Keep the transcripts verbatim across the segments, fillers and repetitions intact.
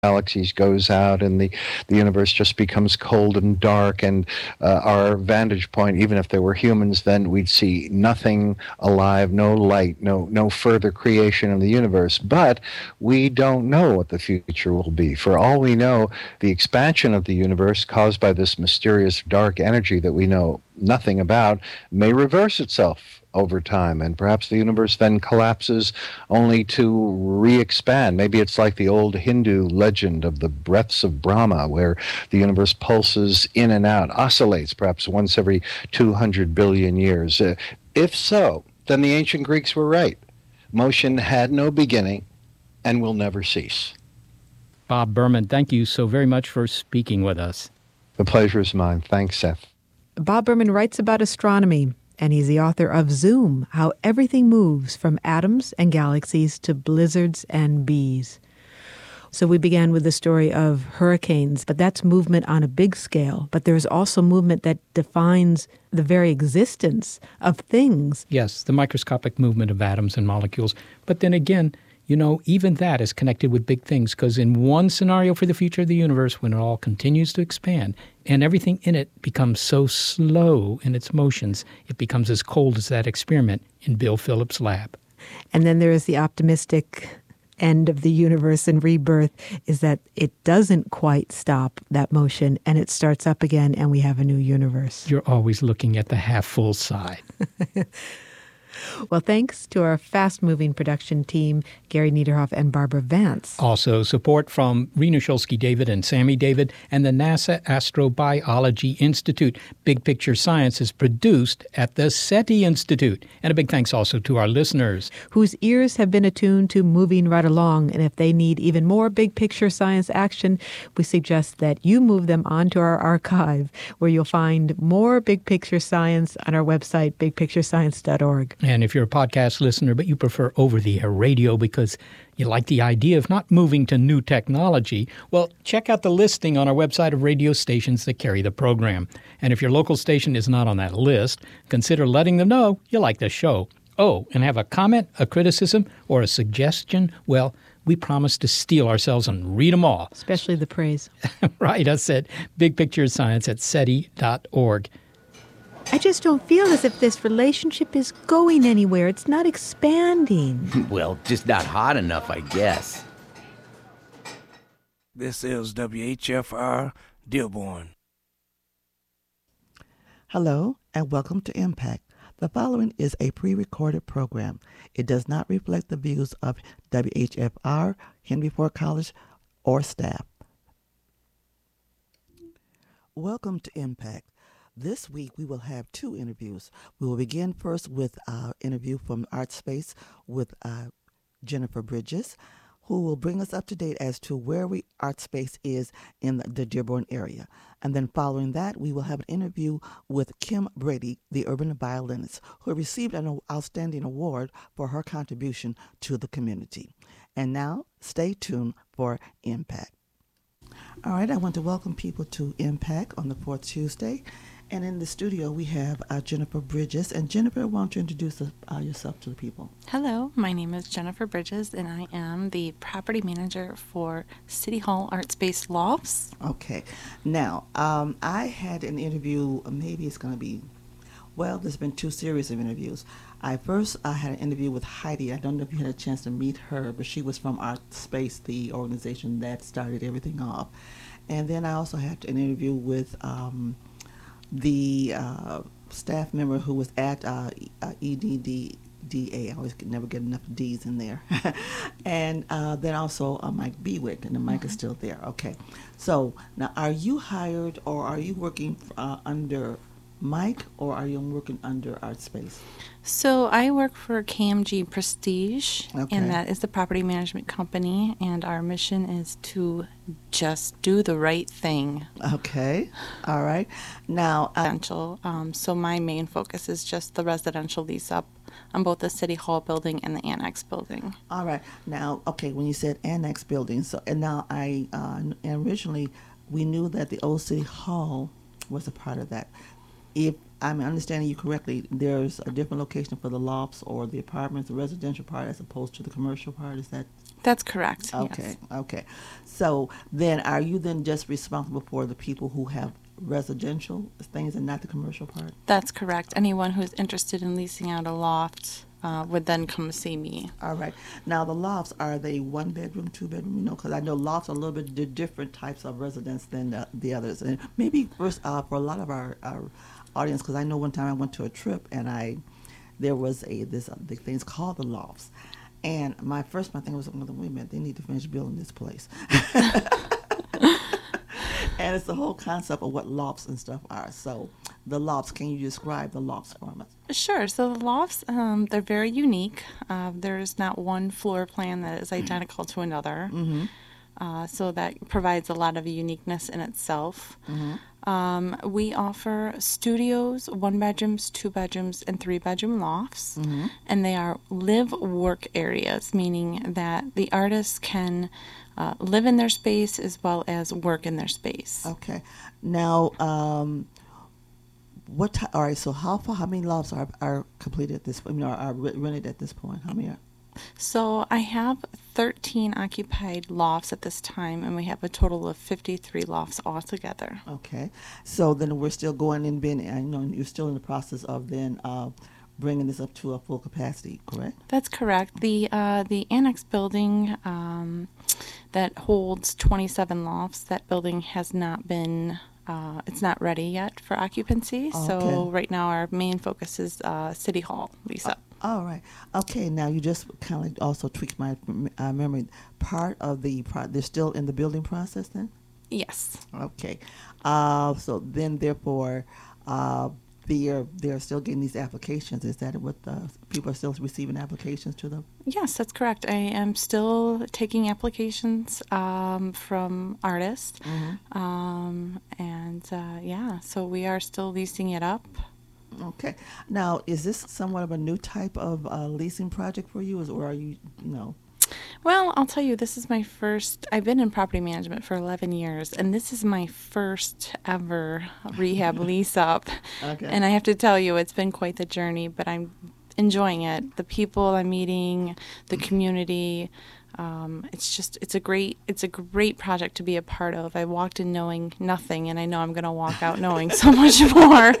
galaxies goes out and the, the universe just becomes cold and dark, and uh, our vantage point, even if there were humans, then we'd see nothing alive, no light, no no further creation of the universe. But we don't know what the future will be. For all we know, the expansion of the universe caused by this mysterious dark energy that we know nothing about may reverse itself over time, and perhaps the universe then collapses only to re-expand. Maybe it's like the old Hindu legend of the breaths of Brahma, where the universe pulses in and out, oscillates perhaps once every two hundred billion years. Uh, if so, then the ancient Greeks were right. Motion had no beginning and will never cease. Bob Berman, thank you so very much for speaking with us. The pleasure is mine. Thanks, Seth. Bob Berman writes about astronomy, and he's the author of Zoom, How Everything Moves from Atoms and Galaxies to Blizzards and Bees. So we began with the story of hurricanes, but that's movement on a big scale. But there's also movement that defines the very existence of things. Yes, the microscopic movement of atoms and molecules. But then again, you know, even that is connected with big things, because in one scenario for the future of the universe, when it all continues to expand and everything in it becomes so slow in its motions, it becomes as cold as that experiment in Bill Phillips' lab. And then there is the optimistic end of the universe and rebirth, is that it doesn't quite stop that motion and it starts up again and we have a new universe. You're always looking at the half-full side. Well, thanks to our fast-moving production team, Gary Niederhoff and Barbara Vance. Also, support from Rena Shulsky-David and Sammy David and the NASA Astrobiology Institute. Big Picture Science is produced at the SETI Institute. And a big thanks also to our listeners, whose ears have been attuned to moving right along. And if they need even more Big Picture Science action, we suggest that you move them onto our archive, where you'll find more Big Picture Science on our website, big picture science dot org. And if you're a podcast listener, but you prefer over-the-air radio because you like the idea of not moving to new technology, well, check out the listing on our website of radio stations that carry the program. And if your local station is not on that list, consider letting them know you like the show. Oh, and have a comment, a criticism, or a suggestion? Well, we promise to steel ourselves and read them all. Especially the praise. Right, us at Big Picture Science at SETI dot org. I just don't feel as if this relationship is going anywhere. It's not expanding. Well, just not hot enough, I guess. This is W H F R Dearborn. Hello, and welcome to Impact. The following is a pre-recorded program. It does not reflect the views of W H F R, Henry Ford College, or staff. Welcome to Impact. This week, we will have two interviews. We will begin first with our interview from ArtSpace with uh, Jennifer Bridges, who will bring us up to date as to where we ArtSpace is in the, the Dearborn area. And then following that, we will have an interview with Kim Brady, the urban violinist, who received an outstanding award for her contribution to the community. And now, stay tuned for Impact. All right, I want to welcome people to Impact on the fourth Tuesday. And in the studio, we have uh, Jennifer Bridges. And Jennifer, why don't you introduce uh, yourself to the people? Hello, my name is Jennifer Bridges, and I am the property manager for City Hall ArtSpace Lofts. Okay. Now, um, I had an interview, maybe it's going to be, well, there's been two series of interviews. I first I had an interview with Heidi. I don't know if you had a chance to meet her, but she was from ArtSpace, the organization that started everything off. And then I also had an interview with um, the uh, staff member who was at uh, E D D D A. I always could never get enough D's in there. And uh, then also uh, Mike Bewick, and the mic mm-hmm. is still there. Okay. So now, are you hired or are you working uh, under Mike, or are you working under ArtSpace? So I work for K M G Prestige, okay. and that is the property management company, and our mission is to just do the right thing. Okay. All right. Now, uh, residential. Um, so my main focus is just the residential lease up on both the City Hall building and the Annex building. All right. Now, okay, when you said Annex building, so and now I uh, originally we knew that the old City Hall was a part of that. If I'm understanding you correctly, there's a different location for the lofts or the apartments, the residential part, as opposed to the commercial part. Is that That's correct. Okay, Yes. okay. So then are you then just responsible for the people who have residential things and not the commercial part? That's correct. Anyone who's interested in leasing out a loft uh, would then come see me. All right. Now, the lofts, are they one bedroom, two bedroom? You know, because I know lofts are a little bit di- different types of residence than the, the others. And maybe first, uh, for a lot of our, our audience, because I know one time I went to a trip and I, there was a, this, uh, the things called the lofts. And my first, my thing was, well, wait a minute, they need to finish building this place. And it's the whole concept of what lofts and stuff are. So the lofts, can you describe the lofts for us? Sure. So the lofts, um, they're very unique. Uh, there is not one floor plan that is identical to another. Mm-hmm. Uh, so that provides a lot of uniqueness in itself. Mm-hmm. Um, we offer studios, one bedrooms, two bedrooms, and three bedroom lofts. Mm-hmm. And they are live work areas, meaning that the artists can uh, live in their space as well as work in their space. Okay. Now, um, what? Ti- all right. So, how far? How many lofts are are completed at this point? I mean, are, are re- rented at this point? How many are? So I have thirteen occupied lofts at this time, and we have a total of fifty-three lofts altogether. Okay. So then we're still going and being, I know you're still in the process of then uh, bringing this up to a full capacity, correct? That's correct. The uh, the annex building um, that holds twenty-seven lofts, that building has not been, uh, it's not ready yet for occupancy. So Okay. right now our main focus is uh, City Hall lease up. All right. Okay. Now you just kind of like also tweaked my uh, memory. Part of the pro- they're still in the building process then. Yes. Okay. Uh, so then, therefore, uh, they're they're still getting these applications. Is that what the people are still receiving applications to them? Yes, that's correct. I am still taking applications um, from artists. Mm-hmm. Um, and uh, yeah, so we are still leasing it up. Okay. Now, is this somewhat of a new type of uh, leasing project for you, or are you, you know? Well, I'll tell you, this is my first, I've been in property management for eleven years, and this is my first ever rehab lease up. Okay. And I have to tell you, it's been quite the journey, but I'm enjoying it. The people I'm meeting, the community, um, it's just, it's a great, it's a great project to be a part of. I walked in knowing nothing, and I know I'm going to walk out knowing so much more.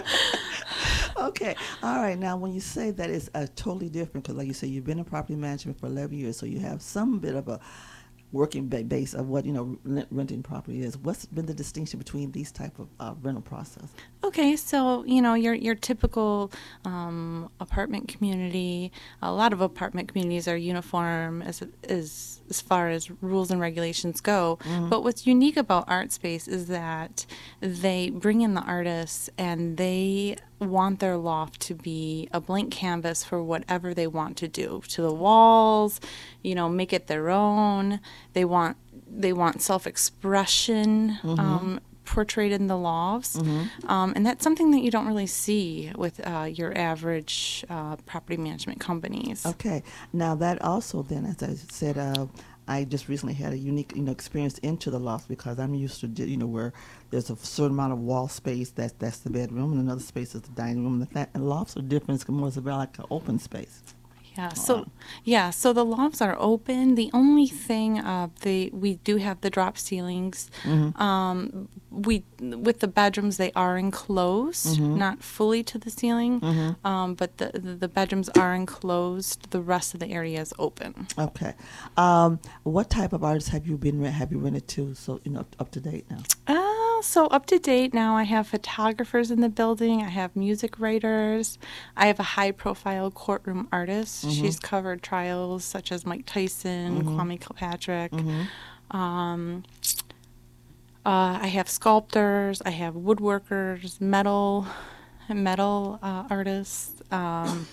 Okay. All right. Now, when you say that, it's uh, totally different because, like you said, you've been in property management for eleven years, so you have some bit of a working ba- base of what, you know, rent- renting property is. What's been the distinction between these type of uh, rental process? Okay, so you know your your typical um, apartment community. A lot of apartment communities are uniform as as as far as rules and regulations go. Mm-hmm. But what's unique about ArtSpace is that they bring in the artists and they want their loft to be a blank canvas for whatever they want to do to the walls. You know, make it their own. They want they want self-expression. Mm-hmm. Um, portrayed in the lofts, Mm-hmm. um, and that's something that you don't really see with uh, your average uh, property management companies. Okay. Now, that also then, as I said, uh, I just recently had a unique, you know, experience into the loft because I'm used to, di- you know, where there's a certain amount of wall space, that's, that's the bedroom, and another space is the dining room. And, the, and lofts are different. It's more about like an open space. Yeah. So, yeah. So the lofts are open. The only thing, uh, they we do have the drop ceilings. Mm-hmm. Um, we with the bedrooms they are enclosed, Mhm. not fully to the ceiling, Mhm. um, but the, the the bedrooms are enclosed. The rest of the area is open. Okay. Um, what type of artists have you been re- have you rented to? So, you know, up, up to date now. Uh, so up to date now, I have photographers in the building. I have music writers. I have a high-profile courtroom artist. Mhm. She's covered trials such as Mike Tyson, Mhm. Kwame Kilpatrick. Mm-hmm. Um, uh, I have sculptors. I have woodworkers, metal, metal uh, artists. Um,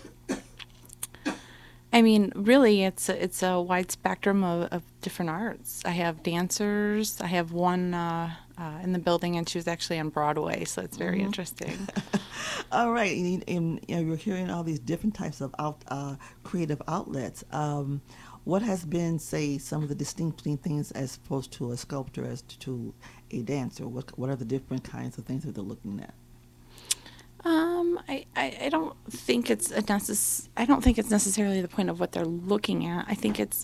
I mean, really, it's a, it's a wide spectrum of, of different arts. I have dancers. I have one uh, uh, in the building, and she was actually on Broadway, so it's very Mhm. interesting. All right, and, and, you know, you're hearing all these different types of out, uh, creative outlets. Um, what has been, say, some of the distincting things as opposed to a sculptor as to a dancer? What what are the different kinds of things that they're looking at? Um, I, I, I don't think it's a necess- I don't think it's necessarily the point of what they're looking at. I think it's,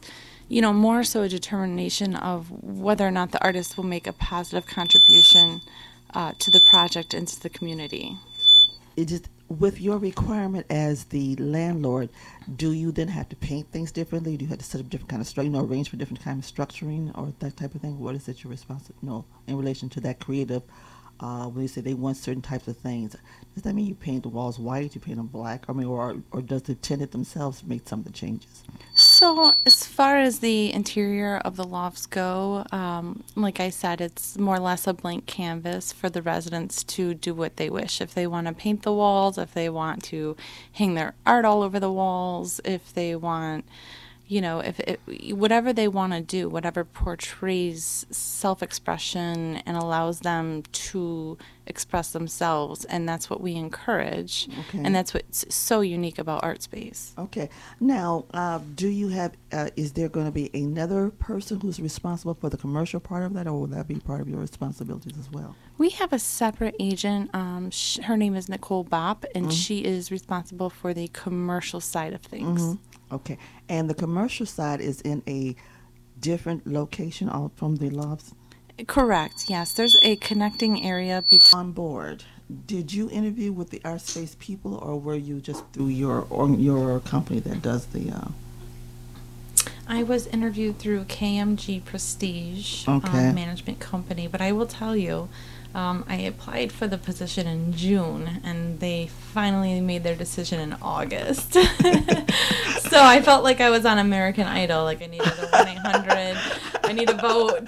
you know, more so a determination of whether or not the artist will make a positive contribution uh, to the project and to the community. It just, with your requirement as the landlord, do you then have to paint things differently? Do you have to set up different kind of structure, you know, arrange for different kind of structuring or that type of thing? What is it your responsibility, you know, in relation to that creative? Uh, when you say they want certain types of things, does that mean you paint the walls white, you paint them black? I mean, or or does the tenant themselves make some of the changes? So as far as the interior of the lofts go, um, like I said, it's more or less a blank canvas for the residents to do what they wish. If they want to paint the walls, if they want to hang their art all over the walls, if they want, you know, if it, whatever they want to do, whatever portrays self-expression and allows them to express themselves, and that's what we encourage. Okay. And that's what's so unique about ArtSpace. Okay. Now, uh, do you have, uh, is there going to be another person who's responsible for the commercial part of that, or will that be part of your responsibilities as well? We have a separate agent. Um, sh- her name is Nicole Bopp, and Mhm. she is responsible for the commercial side of things. Mhm. Okay. And the commercial side is in a different location out from the lofts? Correct. Yes, there's a connecting area between. On board, did you interview with the ArtSpace people, or were you just through your or your company that does the? Uh... I was interviewed through K M G Prestige Okay. um, management company, but I will tell you, um, I applied for the position in June, and they finally made their decision in August. So I felt like I was on American Idol, like I needed a one eight hundred, I need a vote.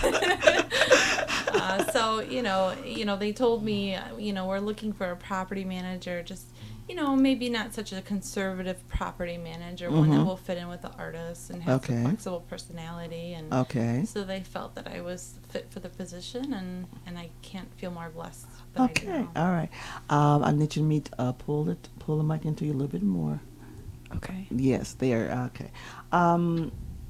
uh, so you know, you know, they told me, you know, we're looking for a property manager, just. You know, maybe not such a conservative property manager, one that Mhm. will fit in with the artists and have Okay. a flexible personality. And Okay. so they felt that I was fit for the position, and, and I can't feel more blessed than I do Okay. now. All right. Um, I need you to meet. Uh, pull it. Pull the mic into you a little bit more. Okay. Yes, there. Okay. Um,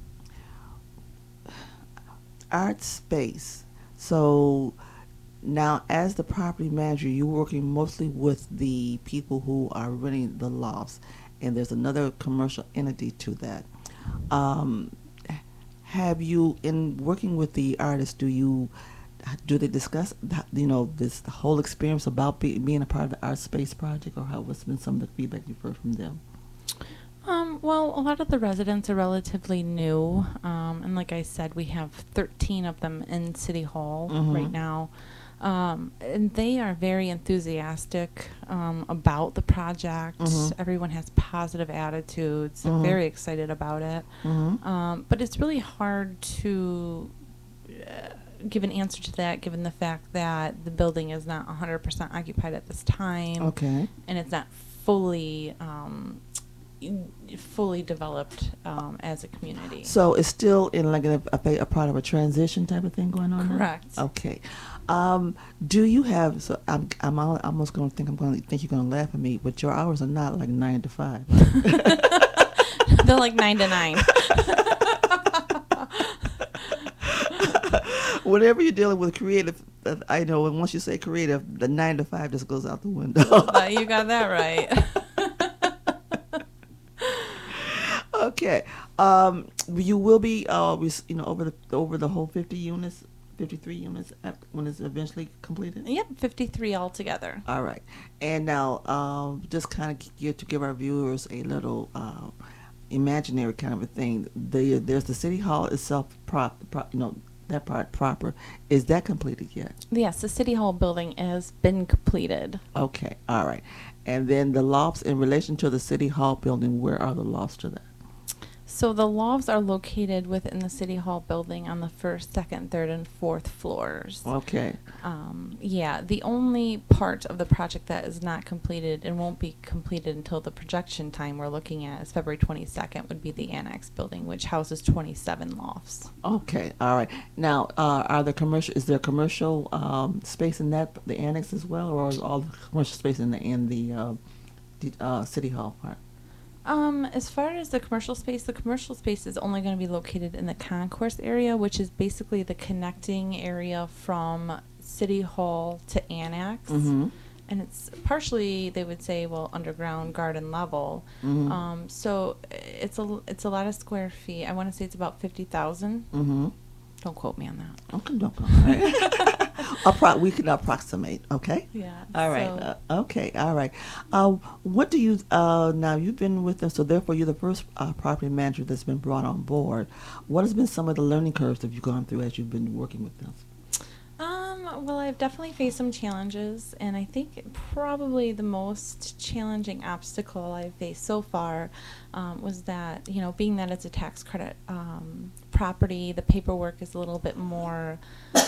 art space. So now, as the property manager, you're working mostly with the people who are renting the lofts, and there's another commercial entity to that. Um, have you, in working with the artists, do you do they discuss, you know, this the whole experience about be, being a part of the Art Space project, or how what's been some of the feedback you've heard from them? Um, well, a lot of the residents are relatively new, um, and like I said, we have thirteen of them in City Hall Mhm. right now. Um, and they are very enthusiastic um, about the project. Mhm. Everyone has positive attitudes. They're Mhm. very excited about it. Mm-hmm. Um, but it's really hard to uh, give an answer to that, given the fact that the building is not one hundred percent occupied at this time, Okay. and it's not fully um, in- fully developed um, as a community. So it's still in like a, a, a part of a transition type of thing going on now? Correct. Okay. Um, do you have, so I'm, I'm al- almost going to think I'm going to think you're going to laugh at me, but your hours are not like nine to five. They're like nine to nine. Whenever you're dealing with creative, uh, I know, and once you say creative, the nine to five just goes out the window. But you got that right. Okay. Um, you will be, uh, res- you know, over the over the whole fifty units, fifty-three units at, when it's eventually completed. Yep, fifty-three altogether. All right. And now, um, just kind of get to give our viewers a little uh, imaginary kind of a thing. The, there's the city hall itself, prop, prop, you know, that part proper. Is that completed yet? Yes, the City Hall building has been completed. Okay. All right. And then the lofts in relation to the city hall building, where are the lofts to that? So the lofts are located within the City Hall building on the first, second, third, and fourth floors. Okay. Um, yeah, the only part of the project that is not completed and won't be completed until the projection time we're looking at is February twenty-second would be the annex building, which houses twenty-seven lofts. Okay. All right. Now, uh, are there commercial? Is there commercial um, space in that the annex as well, or is all the commercial space in the in the, uh, the uh, city hall part? Um, as far as the commercial space, the commercial space is only going to be located in the concourse area, which is basically the connecting area from City Hall to Annex. Mm-hmm. and it's partially, they would say, well, underground garden level. Mm-hmm. Um, so it's a it's a lot of square feet. I want to say it's about fifty thousand. Mm-hmm. Don't quote me on that. Okay, don't go. All right. Appro- we can approximate. Okay. Yeah. All right. so- Uh, okay. All right. Uh, what do you uh, now? You've been with them, so therefore you're the first uh, property manager that's been brought on board. What has been some of the learning curves that you've gone through as you've been working with them? Um, well, I've definitely faced some challenges, and I think probably the most challenging obstacle I've faced so far um, was that, you know, being that it's a tax credit um, property, the paperwork is a little bit more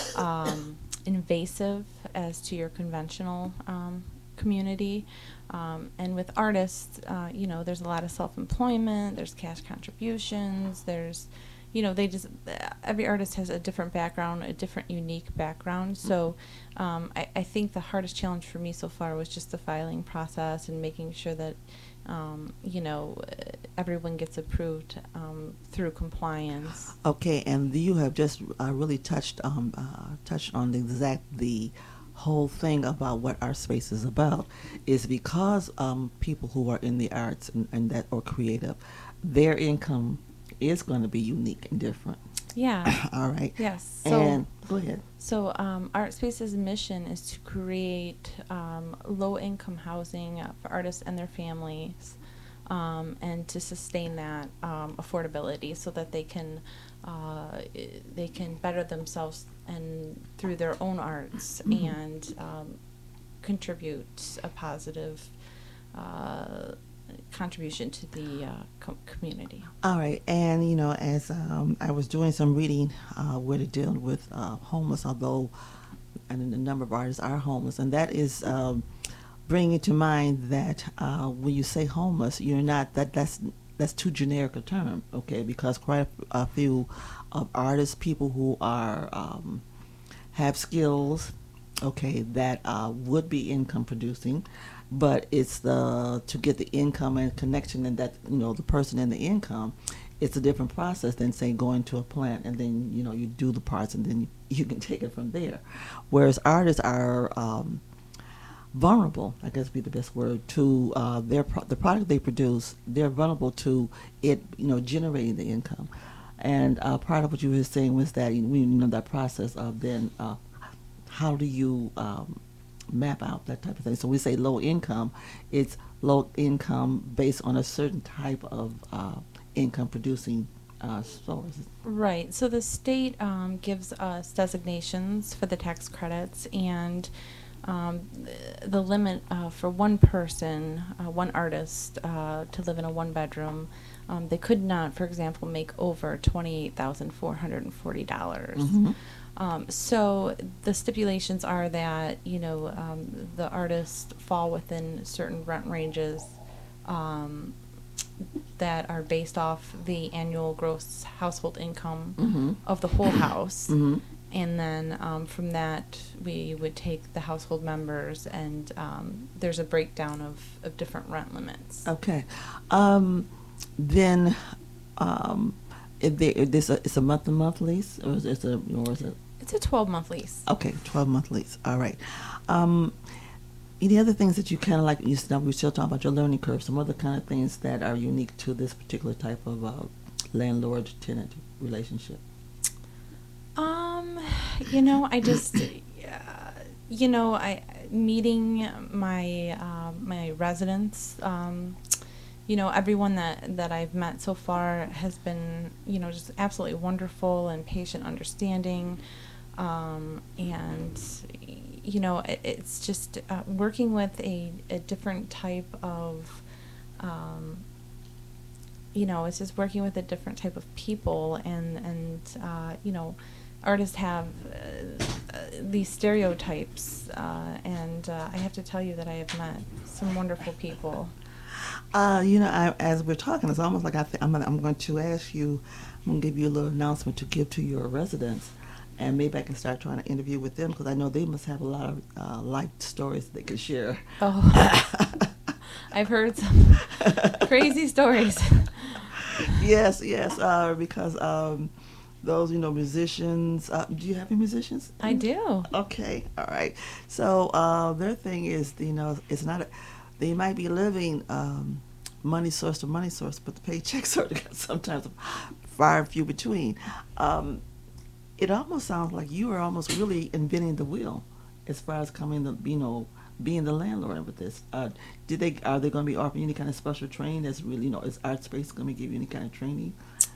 um, invasive as to your conventional um, community. Um, and with artists, uh, you know, there's a lot of self-employment, there's cash contributions, there's you know, they just, every artist has a different background, a different unique background. So um, I, I think the hardest challenge for me so far was just the filing process and making sure that, um, you know, everyone gets approved um, through compliance. Okay, and you have just uh, really touched um, uh, touched on the exact the whole thing about what our space is about is because um, people who are in the arts and, and that or creative, their income is going to be unique and different. Yeah. All right. Yes. So, and go ahead. So um, Art Space's mission is to create um, low-income housing uh, for artists and their families, um, and to sustain that um, affordability so that they can uh, they can better themselves and through their own arts Mm-hmm. and um, contribute a positive Uh, contribution to the uh, com- community. All right, and you know, as um, I was doing some reading uh, where to deal with uh, homeless, although and a number of artists are homeless, and that is um, bringing to mind that uh, when you say homeless, you're not that that's that's too generic a term, okay? Because quite a, a few of artists, people who are um, have skills, okay, that uh, would be income producing. But it's the to get the income and connection and that, you know, the person and the income, it's a different process than say going to a plant and then, you know, you do the parts and then you, you can take it from there. Whereas artists are um, vulnerable, I guess would be the best word, to uh, their pro- the product they produce. They're vulnerable to it, you know, generating the income. And uh, part of what you were saying was that, you know, that process of then uh, how do you um, map out that type of thing. So we say low income, it's low income based on a certain type of uh, income producing uh, sources. Right. So the state um, gives us designations for the tax credits, and um, the, the limit uh, for one person, uh, one artist, uh, to live in a one bedroom, um, they could not, for example, make over twenty-eight thousand four hundred forty dollars. Mm-hmm. Um, so the stipulations are that, you know, um, the artists fall within certain rent ranges um, that are based off the annual gross household income Mm-hmm. of the whole house. Mm-hmm. And then um, from that, we would take the household members, and um, there's a breakdown of, of different rent limits. Okay. Um, then, um, if there, if this a, it's a month to month lease, or is it a, or is it? It's a twelve-month lease. Okay, twelve month lease. All right. Um, any other things that you kind of like? You know, we're still talking about your learning curve. Some other kind of things that are unique to this particular type of uh, landlord-tenant relationship. Um, you know, I just, uh, you know, I meeting my uh, my residents. Um, you know, everyone that that I've met so far has been, you know, just absolutely wonderful and patient, understanding, um, and you know, it, it's just uh, working with a a different type of. Um, you know, it's just working with a different type of people, and and uh, you know, artists have uh, uh, these stereotypes, uh, and uh, I have to tell you that I have met some wonderful people. Uh, you know, I, as we're talking, it's almost like I th- I'm, gonna, I'm going to ask you, I'm going to give you a little announcement to give to your residents, and maybe I can start trying to interview with them, because I know they must have a lot of uh, life stories they could share. Oh, I've heard some crazy stories. Yes, yes, uh, because um, those, you know, musicians. Uh, do you have any musicians? I do. Okay, all right. So uh, their thing is, you know, it's not. A, they might be living um, money source to money source, but the paychecks are sometimes far and few between. Um, it almost sounds like you are almost really inventing the wheel, as far as coming to, you know, being the landlord with this. Uh, did they are they going to be offering any kind of special training? That's really, you know, is ArtSpace going to give you any kind of training?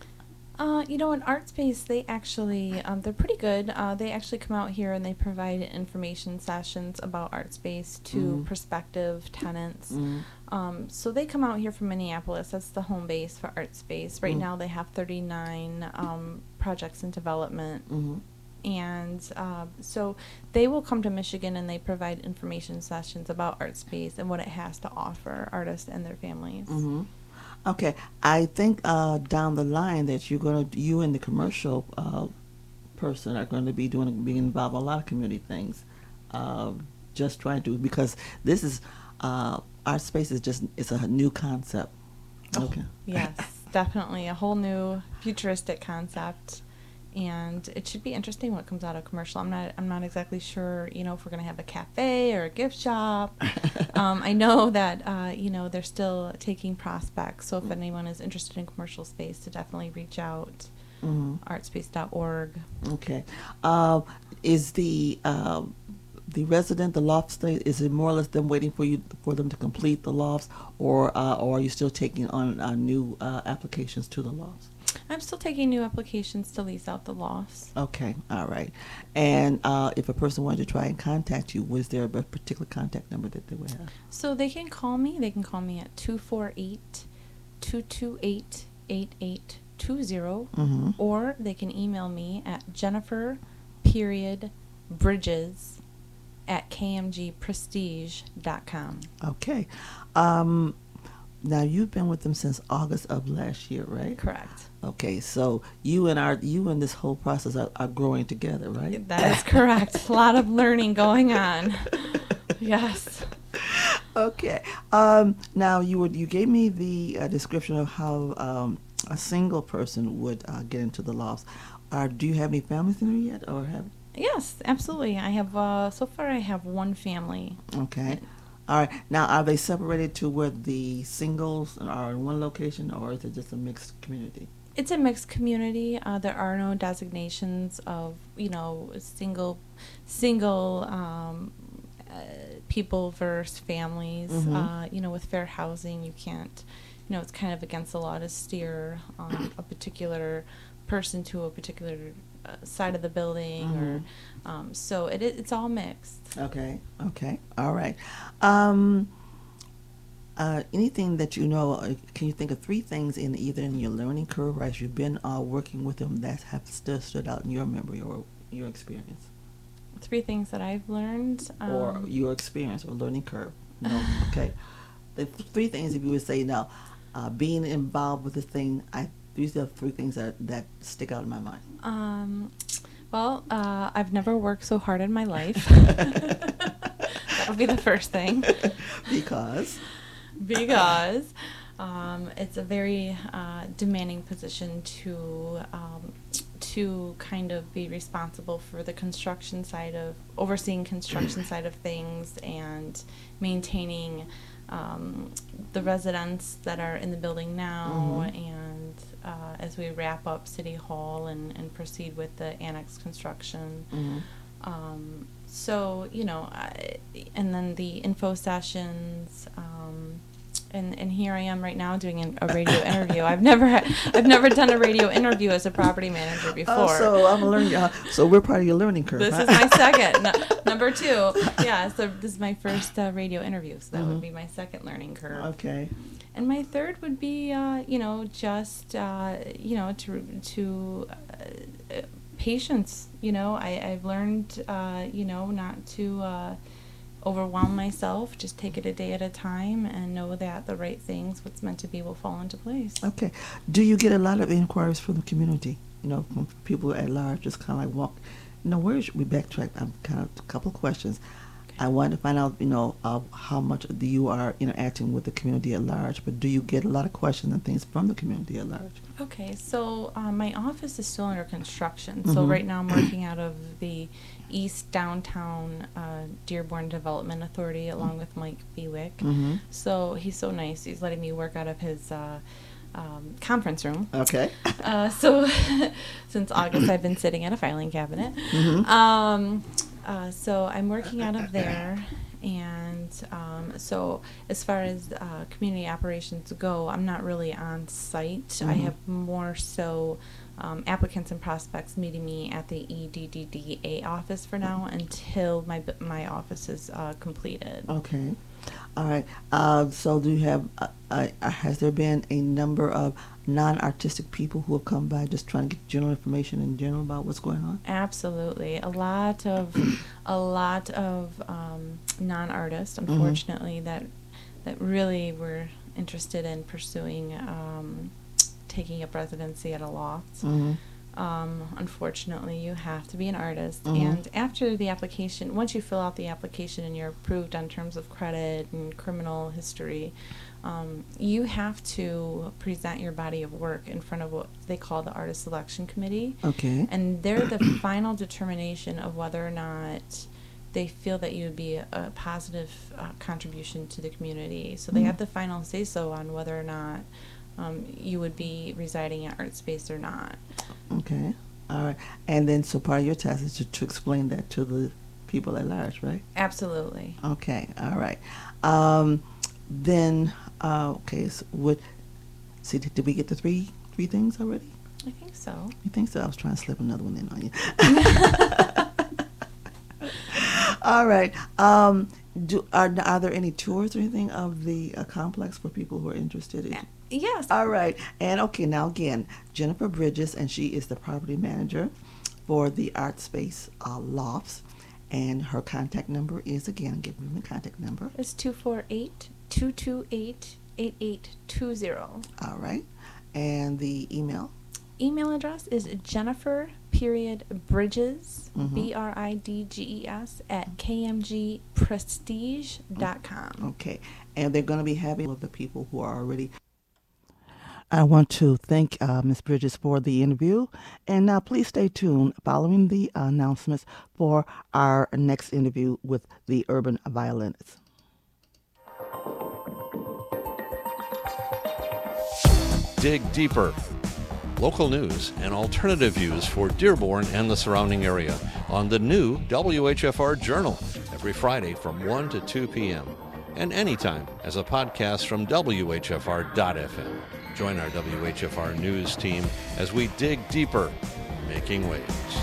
Uh, you know, in ArtSpace, they actually, um, they're pretty good. Uh, they actually come out here and they provide information sessions about ArtSpace to Mhm. prospective tenants. Mhm. Um, so they come out here from Minneapolis. That's the home base for ArtSpace. Right Mhm. now they have thirty-nine um, projects in development. Mm-hmm. And uh, so they will come to Michigan and they provide information sessions about ArtSpace and what it has to offer artists and their families. Mm-hmm. Okay, I think uh, down the line that you're going to, you and the commercial uh, person are going to be doing, being involved in a lot of community things. Uh, just trying to, because this is, uh, ArtSpace is just, it's a new concept. Okay. Yes, definitely a whole new futuristic concept, and it should be interesting what comes out of commercial. I'm not I'm not exactly sure, you know, if we're going to have a cafe or a gift shop. um, I know that uh, you know, they're still taking prospects, so if anyone is interested in commercial space, to definitely reach out. Mm-hmm. artspace dot org. Okay. Uh, is the uh, the resident, the loft stay, is it more or less them waiting for you for them to complete the lofts, or uh, or are you still taking on uh, new uh, applications to the lofts? I'm still taking new applications to lease out the lofts. Okay, all right. And uh, if a person wanted to try and contact you, was there a particular contact number that they would have? So they can call me. They can call me at two four eight, two two eight, eight eight two zero, Mm-hmm. or they can email me at Jennifer period Bridges at k m g prestige dot com. Okay. Um, now you've been with them since August of last year, right? Correct. Okay, so you and our you and this whole process are, are growing together, right? That is correct. A lot of learning going on. Yes. Okay. Um, now you would you gave me the uh, description of how um, a single person would uh, get into the lofts. Uh, do you have any families in there yet, or have? Yes, absolutely. I have uh, so far I have one family. Okay. All right. Now, are they separated to where the singles are in one location, or is it just a mixed community? It's a mixed community. Uh, there are no designations of, you know, single, single um, uh, people versus families. Mhm. Uh, you know, with fair housing, you can't, you know, it's kind of against the law to steer um, a particular person to a particular uh, side of the building, Mhm. or um, so it, it's all mixed. Okay. Okay. All right. Um, uh, anything that you know, uh, can you think of three things in either in your learning curve or as you've been uh, working with them that have stood, stood out in your memory or your experience? Three things that I've learned. Um, Or your experience or learning curve? No. Okay. The th- three things, if you would say now, uh, being involved with this thing, I these are three things that, that stick out in my mind. Um, well, uh, I've never worked so hard in my life. That would be the first thing. Because? Because um, it's a very uh, demanding position to um, to kind of be responsible for the construction side of, overseeing construction side of things and maintaining um, the residents that are in the building now, Mhm. and uh, as we wrap up City Hall and, and proceed with the annex construction. Mm-hmm. Um, so, you know, I, and then the info sessions, um, and, and here I am right now doing an, a radio interview. I've never had, I've never done a radio interview as a property manager before. Oh, so I'm a learning. Uh, so we're part of your learning curve. This huh? is my second. No, number two. Yeah, so this is my first uh, radio interview, so that Mhm. would be my second learning curve. Okay. And my third would be, uh, you know, just, uh, you know, to, to uh, patience. You know, I, I've learned, uh, you know, not to uh, overwhelm myself. Just take it a day at a time and know that the right things, what's meant to be, will fall into place. Okay. Do you get a lot of inquiries from the community? You know, from people at large, just kind of like walk. You know, where should we backtrack? I'm kind of a couple of questions. Okay. I wanted to find out, you know, uh, how much do you are interacting with the community at large, but do you get a lot of questions and things from the community at large? Okay, so um, my office is still under construction. So Mhm. right now I'm working out of the East Downtown uh, Dearborn Development Authority along with Mike Bewick. Mm-hmm. So he's so nice. He's letting me work out of his uh, um, conference room. Okay. Uh, so since August, I've been sitting at a filing cabinet. Mhm. Um, uh, so I'm working out of there. And um, so as far as uh, community operations go, I'm not really on site. I Mhm. have more so um, applicants and prospects meeting me at the E D D D A office for now until my b- my office is uh, completed. Okay. All right. Uh, so do you have, uh, uh, has there been a number of non-artistic people who have come by just trying to get general information in general about what's going on? Absolutely, a lot of a lot of um, non-artists, unfortunately, that that really were interested in pursuing um, taking up residency at a loft. Mm-hmm. Um, unfortunately, you have to be an artist, Mhm. and after the application, once you fill out the application and you're approved on terms of credit and criminal history, um, you have to present your body of work in front of what they call the Artist Selection Committee. Okay. And they're the final determination of whether or not they feel that you would be a, a positive uh, contribution to the community. So they Mhm. have the final say-so on whether or not um, you would be residing at Art Space or not. Okay. All right. And then, so part of your task is to, to explain that to the people at large, right? Absolutely. Okay. All right. Um, then, uh, okay. So what? See, did, did we get the three three things already? I think so. You think so? I was trying to slip another one in on you. All right. Um, do are are there any tours or anything of the uh, complex for people who are interested in? Yes. All right. And okay, now again, Jennifer Bridges, and she is the property manager for the Art Space uh, Lofts. And her contact number is, again, give me the contact number. It's two four eight, two two eight, eight eight two zero. All right. And the email? Email address is Jennifer period Bridges, Mhm. B R I D G E S, at k m g prestige dot com. Okay. And they're going to be having with the people who are already. I want to thank uh, Miz Bridges for the interview. And now please stay tuned following the announcements for our next interview with the urban violinists. Dig Deeper. Local news and alternative views for Dearborn and the surrounding area on the new W H F R Journal every Friday from one to two p.m. and anytime as a podcast from W H F R dot f m. Join our W H F R news team as we dig deeper, making waves.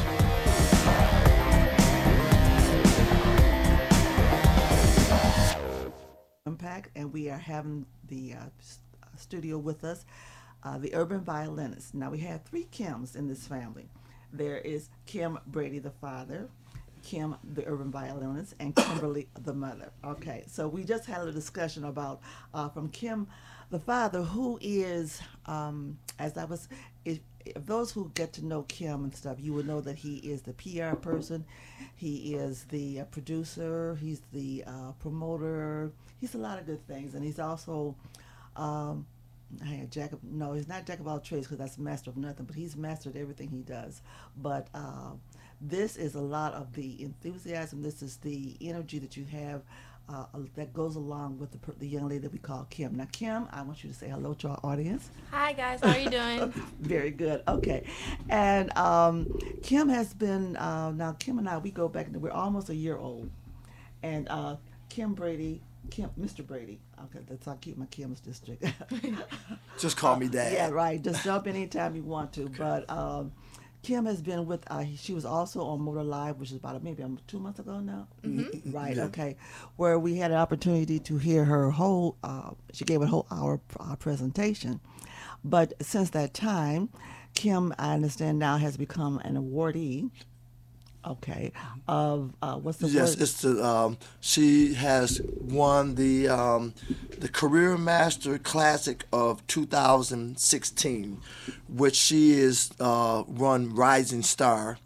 Impact, and we are having the uh, s- studio with us, uh, the urban violinists. Now we have three Kims in this family. There is Kim Brady, the father, Kim, the urban violinist, and Kimberly, the mother. Okay, so we just had a discussion about uh, from Kim, the father, who is, um, as I was, if, if those who get to know Kim and stuff, you would know that he is the P R person, he is the uh, producer, he's the uh, promoter, he's a lot of good things, and he's also, um, hey, jack of, no, he's not jack of all trades because that's master of nothing, but he's mastered everything he does. But uh, this is a lot of the enthusiasm. This is the energy that you have uh, that goes along with the, per- the young lady that we call Kim. Now, Kim, I want you to say hello to our audience. Hi guys, how are you doing? Very good. Okay. And um, Kim has been, uh, now Kim and I, we go back, we're almost a year old. And uh, Kim Brady, Kim, Mister Brady, okay, that's how I keep my Kim's district. Just call me Dad. Yeah, right. Just jump anytime you want to. But um, Kim has been with, uh, she was also on Motor Live, which is about maybe um, two months ago now. Mm-hmm. Right, Yeah. okay. Where we had an opportunity to hear her whole, uh, she gave a whole hour uh, presentation. But since that time, Kim, I understand now, has become an awardee. Okay, of uh, what's the Yes, word? it's the um, she has won the um, the Career Master Classic of two thousand sixteen, which she is uh, run Rising Star,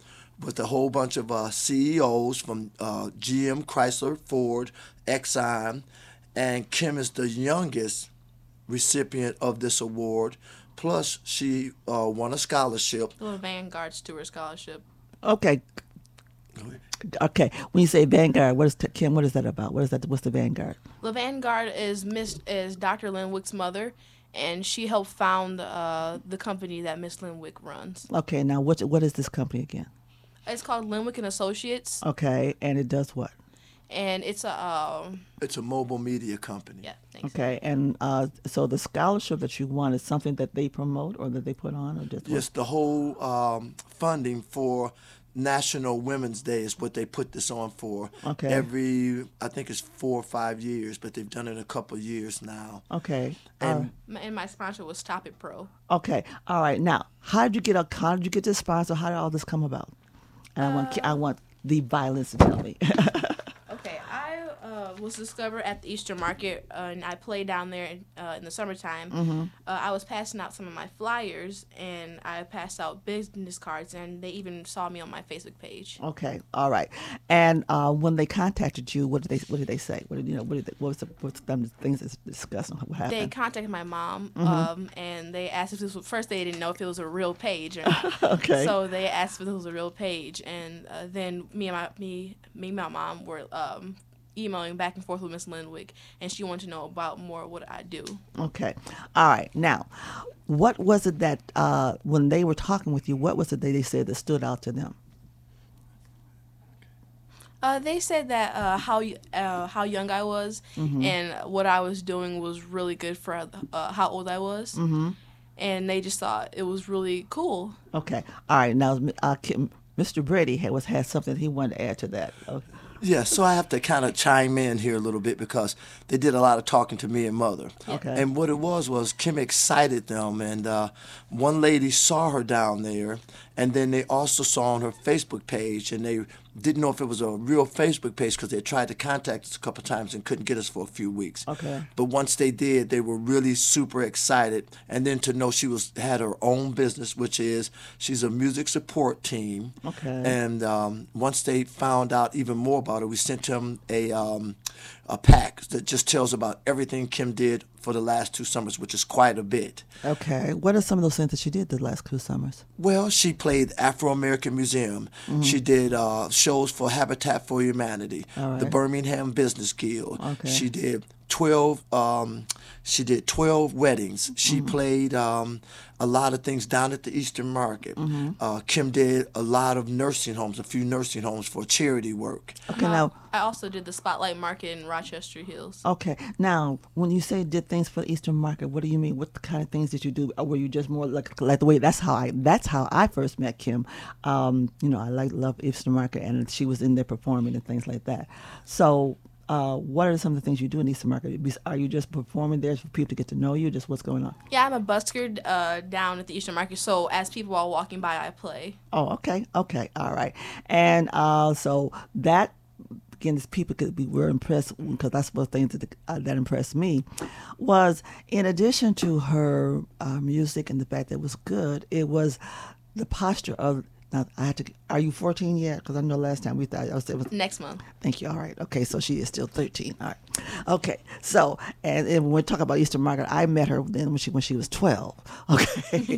with a whole bunch of uh, C E Os from uh, G M, Chrysler, Ford, Exxon, and Kim is the youngest recipient of this award. Plus, she uh, won a scholarship. The Vanguard Stewart Scholarship. Okay. Okay. When you say Vanguard, what is t- Kim? What is that about? What is that? What's the Vanguard? The Vanguard is Miss is Doctor Linwick's mother, and she helped found uh, the company that Miss Linwick runs. Okay. Now, what what is this company again? It's called Linwick and Associates. Okay, and it does what? And it's a um, it's a mobile media company. Yeah. Thanks. Okay, and uh, so the scholarship that you won is something that they promote or that they put on, or just yes, the whole um, funding for National Women's Day is what they put this on for. Okay. Every I think it's four or five years, but they've done it a couple of years now. Okay. And My- and my sponsor was Stop It Pro. Okay. All right. Now, how did you get a? How did you get this sponsor? How did all this come about? And I want Ki- I want the violence to tell me. Okay, I uh, was discovered at the Eastern Market, uh, and I played down there in, uh, in the summertime. Mm-hmm. Uh, I was passing out some of my flyers, and I passed out business cards, and they even saw me on my Facebook page. Okay, all right. And uh, when they contacted you, what did they what did they say? What did you know? What did they, what was the what's the things that's discussed? What happened? They contacted my mom, Mhm. um, and they asked if this was, first they didn't know if it was a real page. Or, Okay. So they asked if it was a real page, and uh, then me and my me me and my mom were um, emailing back and forth with Miss Linwick, and she wanted to know about more what I do. Okay, all right. Now, what was it that uh, when they were talking with you? What was it that they said that stood out to them? Uh, they said that uh, how y- uh, how young I was, Mhm. and what I was doing was really good for uh, how old I was, Mm-hmm. and they just thought it was really cool. Okay, all right. Now, uh, Kim, Mister Brady had, was had something he wanted to add to that. Okay. Yeah, so I have to kind of chime in here a little bit because they did a lot of talking to me and Mother. Okay. And what it was was Kim excited them, and uh, one lady saw her down there, and then they also saw on her Facebook page, and they didn't know if it was a real Facebook page because they tried to contact us a couple of times and couldn't get us for a few weeks. Okay. But once they did, they were really super excited. And then to know she was had her own business, which is she's a music support team. Okay. And um, once they found out even more about it, we sent them a um, a pack that just tells about everything Kim did for the last two summers, which is quite a bit. Okay. What are some of those things that she did the last two summers? Well, she played Afro-American Museum. Mhm. She did uh, shows for Habitat for Humanity, All the right. Birmingham Business Guild. Okay. She did twelve. Um, she did twelve weddings. She Mhm. played um, a lot of things down at the Eastern Market. Mhm. Uh, Kim did a lot of nursing homes, a few nursing homes for charity work. Okay. Now, I also did the Spotlight Market in Rochester Hills. okay. Now, when you say did things for the Eastern Market, what do you mean? What kind of things did you do? Or were you just more like like the way? That's how I. That's how I first met Kim. Um, you know, I like love Eastern Market, and she was in there performing and things like that. So. Uh, what are some of the things you do in Eastern Market? Are you just performing there for people to get to know you? Just what's going on? Yeah, I'm a busker uh, down at the Eastern Market, so as people are walking by, I play. Oh, okay, okay, all right. And uh, so that, again, as people could be were impressed, because that's one thing that, uh, that impressed me, was in addition to her uh, music and the fact that it was good, it was the posture of. Now, I had to. Are you fourteen yet? Because I know last time we thought I was. It was Next month. Thank you. All right. Okay. So she is still thirteen. All right. Okay. So, and, and when we talk about Eastern Market, I met her then when she when she was twelve. Okay.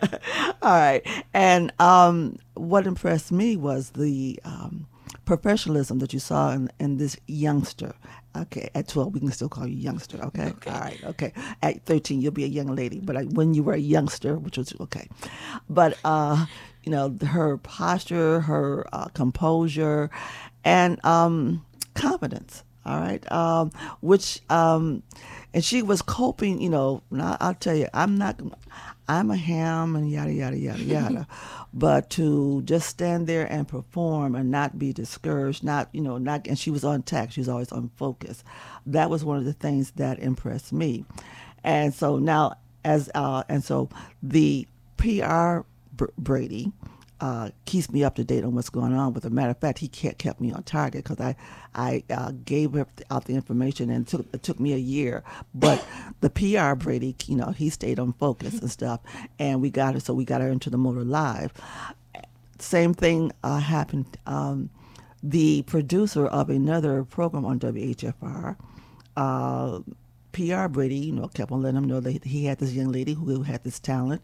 All right. And um, what impressed me was the um, professionalism that you saw in, in this youngster. Okay, at twelve, we can still call you youngster, okay? okay? All right, okay. At thirteen, you'll be a young lady, but I, when you were a youngster, which was, okay. But, uh, you know, her posture, her uh, composure, and um, confidence, all right? Um, which, um, and she was coping, you know, now I'll tell you, I'm not, I'm a ham and yada, yada, yada, yada. But to just stand there and perform and not be discouraged, not, you know, not, and she was on tack, she was always on focus. That was one of the things that impressed me. And so now, as, uh, and so the P R Br- Brady, Uh, keeps me up to date on what's going on. With a matter of fact, he kept, kept me on target because I, I uh, gave out the information and it took, it took me a year. But the P R Brady, you know, he stayed on focus and stuff, and we got her. So we got her into the Motor Live. same thing uh, happened. Um, the producer of another program on W H F R, uh, P R Brady, you know, kept on letting him know that he had this young lady who had this talent.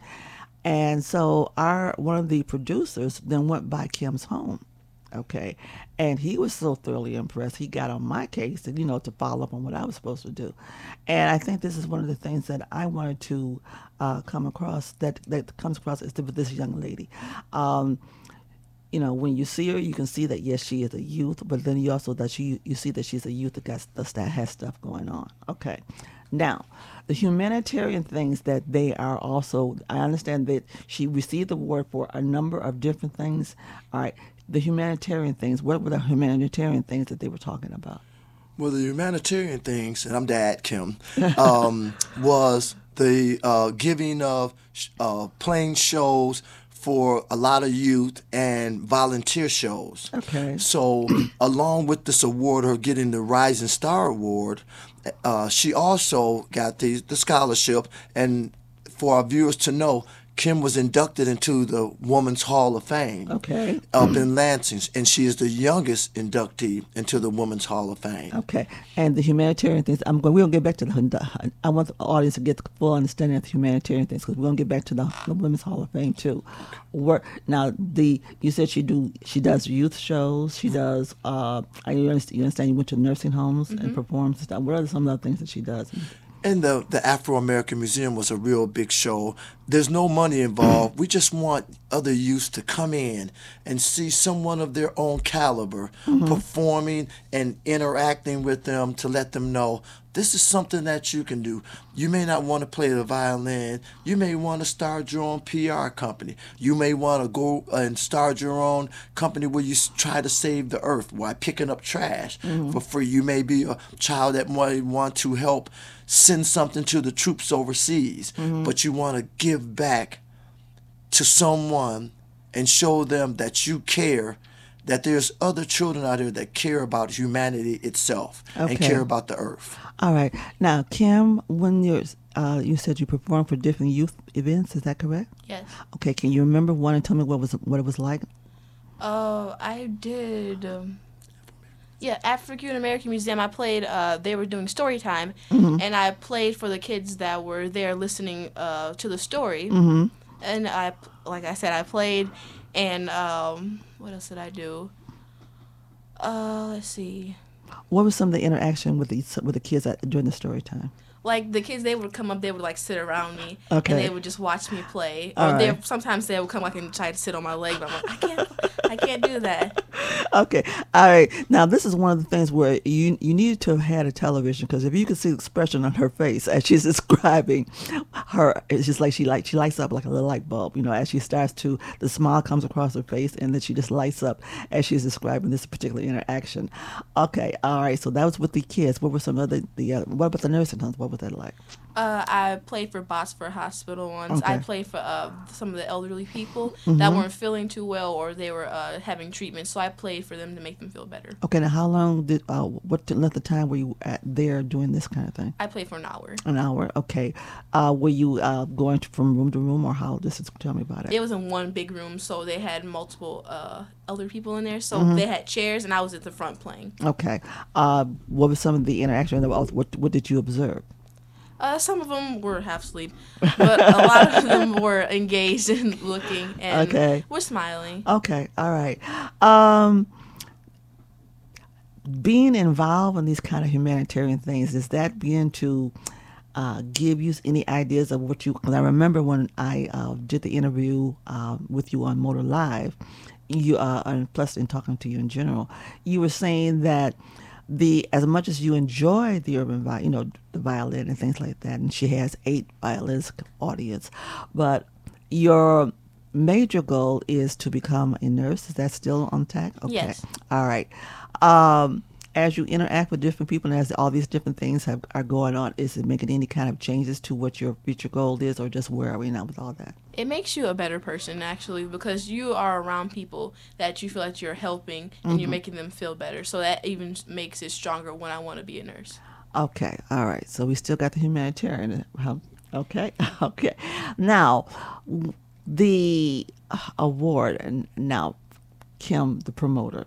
And so our one of the producers then went by Kim's home, okay, and he was so thoroughly impressed. He got on my case, and you know, to follow up on what I was supposed to do. And I think this is one of the things that I wanted to uh, come across that that comes across is with this young lady. Um, you know, when you see her, you can see that yes, she is a youth, but then you also that she you see that she's a youth that got that has stuff going on. Okay. Now, the humanitarian things that they are also, I understand that she received the award for a number of different things. All right, the humanitarian things, what were the humanitarian things that they were talking about? Well, the humanitarian things, and I'm Dad Kim, um, was the uh, giving of uh, playing shows for a lot of youth and volunteer shows. Okay. So along with this award, her getting the Rising Star Award, uh, she also got the, the scholarship. And for our viewers to know, Kim was inducted into the Women's Hall of Fame. Okay. Up in Lansing, and she is the youngest inductee into the Women's Hall of Fame. Okay, and the humanitarian things. I'm going. We're gonna get back to the. I want the audience to get the full understanding of the humanitarian things because we're gonna get back to the, the Women's Hall of Fame too. Work now. The you said she do. She does youth shows. She does. Uh, I you understand. You understand. You went to nursing homes mm-hmm. and performed and stuff. What are some of the things that she does? And the, the Afro-American Museum was a real big show. There's no money involved. We just want other youths to come in and see someone of their own caliber mm-hmm. performing and interacting with them to let them know this is something that you can do. You may not want to play the violin. You may want to start your own P R company. You may want to go and start your own company where you try to save the earth while picking up trash mm-hmm. for free. You may be a child that might want to help send something to the troops overseas, mm-hmm. but you want to give back to someone and show them that you care, that there's other children out there that care about humanity itself okay. and care about the earth. All right. Now, Kim, when you're, uh, you said you performed for different youth events, is that correct? Yes. Okay. Can you remember one and tell me what was what it was like? Oh, uh, I did. Um, yeah, African American Museum. I played. Uh, they were doing story time, mm-hmm. and I played for the kids that were there listening uh, to the story. Mm-hmm. And I, like I said, I played. And um, what else did I do? Uh, let's see. What was some of the interaction with the with the kids at, during the story time? Like the kids, they would come up, they would like sit around me, okay. and they would just watch me play. All or they right. sometimes they would come like and try to sit on my leg, but I'm like, I can't, I can't do that. Okay, all right. Now this is one of the things where you you needed to have had a television because if you could see the expression on her face as she's describing her, it's just like she like she lights up like a little light bulb. You know, as she starts to, the smile comes across her face, and then she just lights up as she's describing this particular interaction. Okay, all right. So that was with the kids. What were some other the uh, what about the nursing homes? What was that like? Uh, I played for Botsford Hospital once. Okay. I played for uh, some of the elderly people mm-hmm. that weren't feeling too well or they were uh, having treatment. So I played for them to make them feel better. Okay, now how long did, uh, what length of time were you at there doing this kind of thing? I played for an hour. An hour, okay. Uh, were you uh, going to, from room to room or how? This is, tell me about it. It was in one big room, so they had multiple uh, elder people in there. So mm-hmm. they had chairs and I was at the front playing. Okay. Uh, what was some of the interaction? What, what did you observe? Uh, some of them were half asleep, but a lot of them were engaged and looking and okay. were smiling. Okay, all right. Um, being involved in these kind of humanitarian things, does that begin to uh, give you any ideas of what you, because I remember when I uh, did the interview uh, with you on Motor Live, you uh, and plus in talking to you in general, you were saying that the as much as you enjoy the urban, vi- you know, the violin and things like that, and she has eight violins audience, but your major goal is to become a nurse. Is that still on tack? Okay. Yes. All right. Um, as you interact with different people and as all these different things have, are going on, is it making any kind of changes to what your future goal is, or just where are we now with all that? It makes you a better person, actually, because you are around people that you feel like you're helping and mm-hmm. you're making them feel better. So that even makes it stronger when I want to be a nurse. Okay. All right. So we still got the humanitarian. Okay. Okay. Now, The uh, award, and now Kim, the promoter,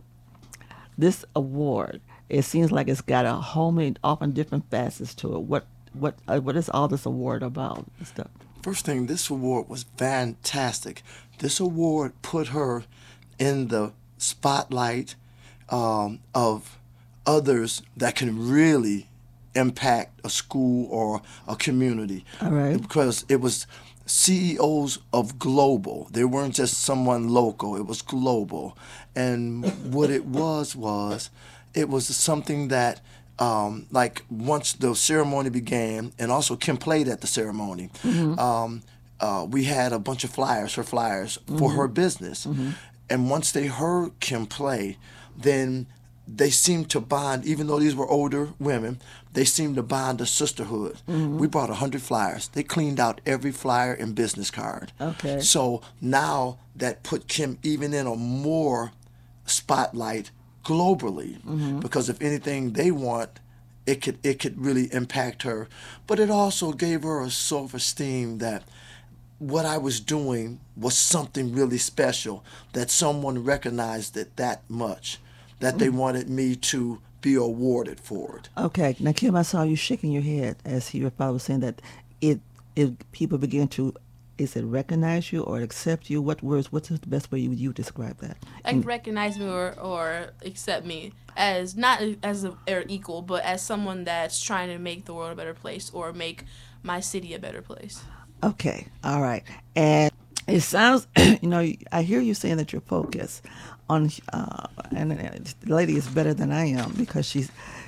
this award, it seems like it's got a whole many, often different facets to it. What what uh, what is all this award about and stuff? First thing, this award was fantastic. This award put her in the spotlight um, of others that can really impact a school or a community. All right. Because it was C E Os of global. They weren't just someone local. It was global. And what it was was, it was something that, um, like, once the ceremony began, and also Kim played at the ceremony, mm-hmm. um, uh, we had a bunch of flyers, her flyers, mm-hmm. for her business. Mm-hmm. And once they heard Kim play, then they seemed to bond, even though these were older women, they seemed to bond a sisterhood. Mm-hmm. We brought one hundred flyers. They cleaned out every flyer and business card. Okay. So now that put Kim even in a more spotlight globally, mm-hmm. because if anything they want, it could it could really impact her. But it also gave her a self-esteem that what I was doing was something really special, that someone recognized it that much, that they wanted me to be awarded for it. Okay. Now, Kim, I saw you shaking your head as your father was saying that it, it people begin to, is it recognize you or accept you? What words, what's the best way you you describe that? Like and, recognize me or, or accept me as not as a, or equal, but as someone that's trying to make the world a better place or make my city a better place. Okay. All right. And it sounds, you know, I hear you saying that you're focused on, uh, and, and the lady is better than I am because she's,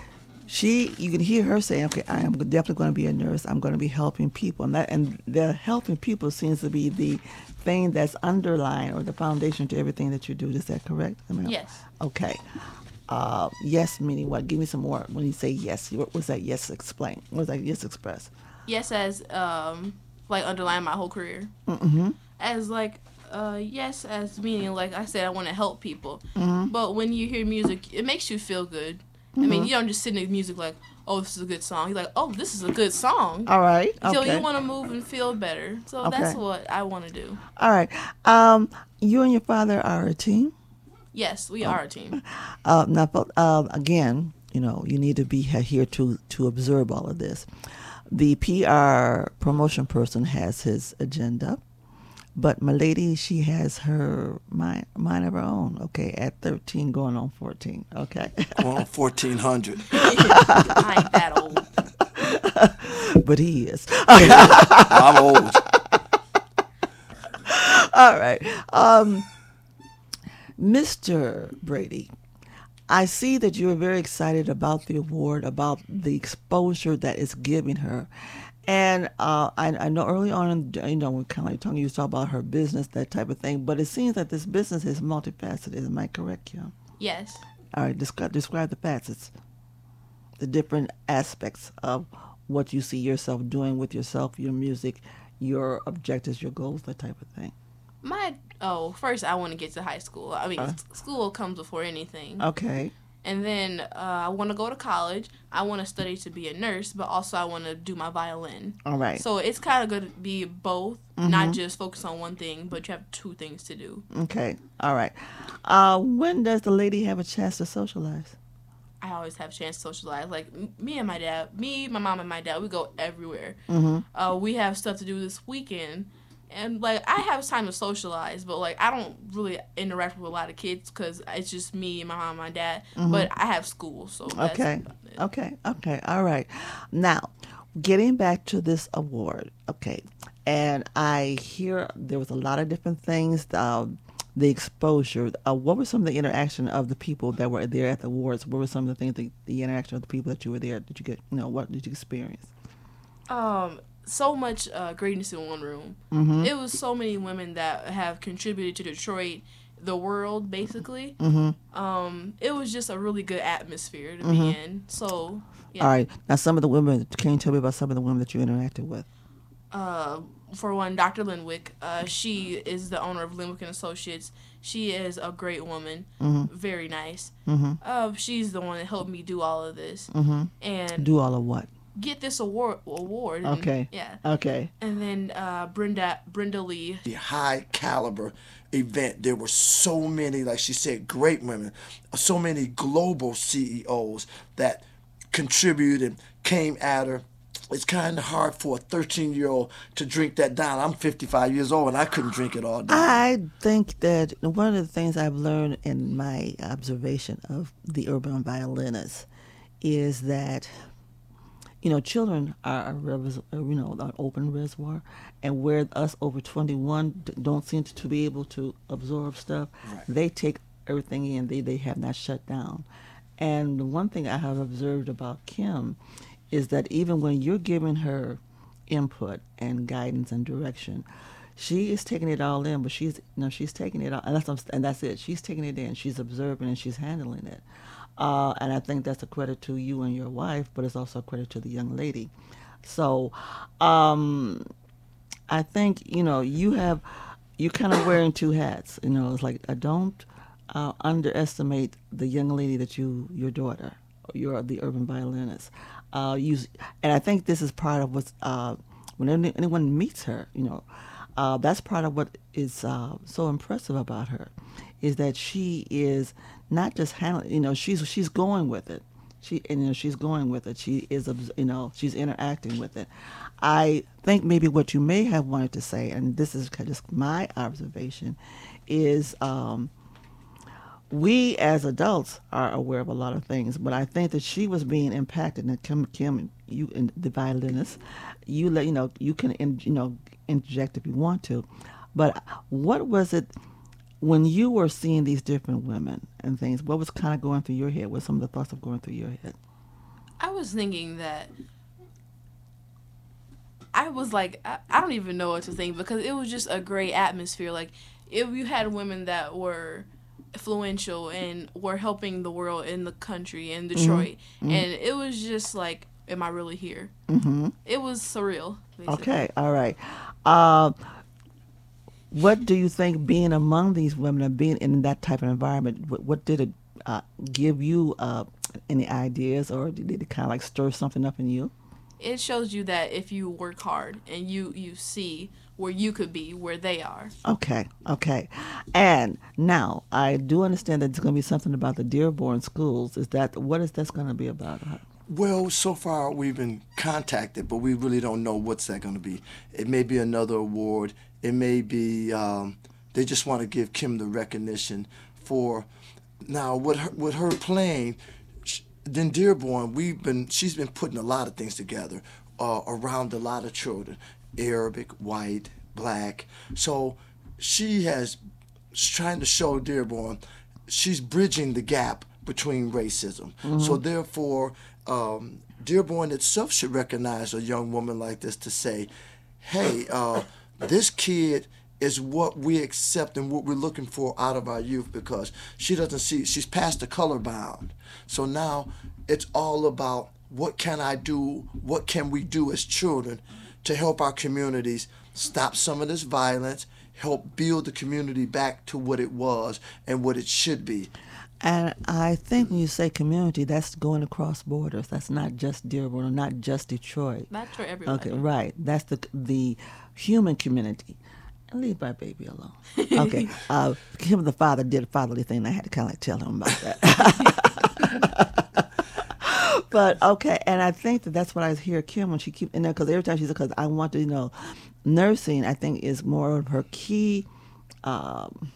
she, you can hear her saying, okay, I am definitely going to be a nurse. I'm going to be helping people. And that, and the helping people seems to be the thing that's underlying or the foundation to everything that you do. Is that correct? I mean, yes. Okay. Uh, yes, meaning what? Give me some more. When you say yes, what was that yes explain? What was that yes express? Yes as, um, like, underlying my whole career. Mm-hmm. As, like, uh, yes as meaning, like I said, I want to help people. Mm-hmm. But when you hear music, it makes you feel good. Mm-hmm. I mean, you don't just sit in the music like, oh, this is a good song. You're like, oh, this is a good song. All right. Okay. So you want to move and feel better. So okay. that's what I want to do. All right. Um, you and your father are a team? Yes, we oh. are a team. Uh, now, uh, again, you know, you need to be here to, to observe all of this. The P R promotion person has his agenda, but my lady, she has her mind, mind of her own, okay, at thirteen going on fourteen, okay? Going on fourteen hundred. I ain't that old. But he is. I'm old. All right. Um, Mister Brady, I see that you're very excited about the award, about the exposure that it's giving her. And uh, I, I know early on, you know, when kind of like talking, you talk about her business, that type of thing. But it seems that this business is multifaceted. Am I correct, Kim? Yes. All right. Describe, describe the facets, the different aspects of what you see yourself doing with yourself, your music, your objectives, your goals, that type of thing. My oh, first I want to get to high school. I mean, uh, school comes before anything. Okay. And then uh, I want to go to college. I want to study to be a nurse, but also I want to do my violin. All right. So it's kind of going to be both, mm-hmm. not just focus on one thing, but you have two things to do. Okay. All right. Uh, when does the lady have a chance to socialize? I always have a chance to socialize. Like, me and my dad, me, my mom, and my dad, we go everywhere. Mm-hmm. Uh, we have stuff to do this weekend. And, like, I have time to socialize, but, like, I don't really interact with a lot of kids because it's just me and my mom and my dad. Mm-hmm. But I have school, so that's okay. about it. Okay, okay, all right. Now, getting back to this award, okay, and I hear there was a lot of different things, uh, the exposure. Uh, what were some of the interaction of the people that were there at the awards? What were some of the things, the, the interaction of the people that you were there? Did you get, you know, what did you experience? Um... So much uh, greatness in one room. Mm-hmm. It was so many women that have contributed to Detroit, the world, basically. Mm-hmm. Um, it was just a really good atmosphere to mm-hmm. be in. So, yeah. All right. Now, some of the women, can you tell me about some of the women that you interacted with? Uh, for one, Doctor Linwick. Uh, she is the owner of Linwick and Associates. She is a great woman. Mm-hmm. Very nice. Mm-hmm. Uh, she's the one that helped me do all of this. Mm-hmm. And do all of what? get this award. Award. And, Okay. Yeah. Okay. And then uh, Brenda Brenda Lee. The high caliber event. There were so many, like she said, great women, so many global C E Os that contributed and came at her. It's kind of hard for a thirteen-year-old to drink that down. I'm fifty-five years old, and I couldn't drink it all down. I think that one of the things I've learned in my observation of the urban violinists is that, you know, children are a reservoir, you know, an open reservoir, and where us over twenty-one don't seem to be able to absorb stuff, Right. they take everything in. They they have not shut down. And the one thing I have observed about Kim is that even when you're giving her input and guidance and direction, she is taking it all in. But she's, you know, she's taking it all, and that's and that's it. She's taking it in. She's observing and she's handling it. Uh, and I think that's a credit to you and your wife, but it's also a credit to the young lady. So, um, I think, you know, you have, you're kind of wearing two hats. You know, it's like, I don't uh, underestimate the young lady that you, your daughter, you're the urban violinist. Uh, you, and I think this is part of what's, uh, when any, anyone meets her, you know, uh, that's part of what is uh, so impressive about her, is that she is not just handling, you know, she's she's going with it. She, and, you know, she's going with it. She is, you know, she's interacting with it. I think maybe what you may have wanted to say, and this is just my observation, is um, we as adults are aware of a lot of things, but I think that she was being impacted. And Kim, Kim, you, and the violinist, you let you know you can, in, you know, interject if you want to, but what was it when you were seeing these different women and things? What was kind of going through your head? What some of the thoughts of going through your head? I was thinking that I was like, I, I don't even know what to think, because it was just a great atmosphere. Like, if you had women that were influential and were helping the world in the country in Detroit, mm-hmm. and it was just like, am I really here? Mm-hmm. It was surreal. Basically. Okay, all right. Uh, what do you think being among these women and being in that type of environment, what, what did it uh, give you uh, any ideas, or did it kind of like stir something up in you? It shows you that if you work hard and you, you see where you could be, where they are. Okay, okay. And now, I do understand that there's going to be something about the Dearborn schools. Is that, what is this going to be about? Well, so far we've been contacted, but we really don't know what's that going to be. It may be another award. It may be um, they just want to give Kim the recognition for now with her, with her playing. Then Dearborn, we've been she's been putting a lot of things together uh, around a lot of children, Arabic, white, black. So she has she's trying to show Dearborn she's bridging the gap between racism. Mm-hmm. So therefore, um, Dearborn itself should recognize a young woman like this to say, hey, uh, this kid is what we accept and what we're looking for out of our youth, because she doesn't see, she's past the color bound. So now it's all about what can I do, what can we do as children to help our communities stop some of this violence, help build the community back to what it was and what it should be. And I think when you say community, that's going across borders. That's not just Dearborn, or not just Detroit. That's for everybody. Okay, right. That's the the human community. And leave my baby alone. Okay. uh, him, the father, did a fatherly thing, and I had to kind of like tell him about that. But, okay, and I think that that's what I hear Kim when she keeps, you know, because every time she says, because I want to, you know, nursing, I think, is more of her key um,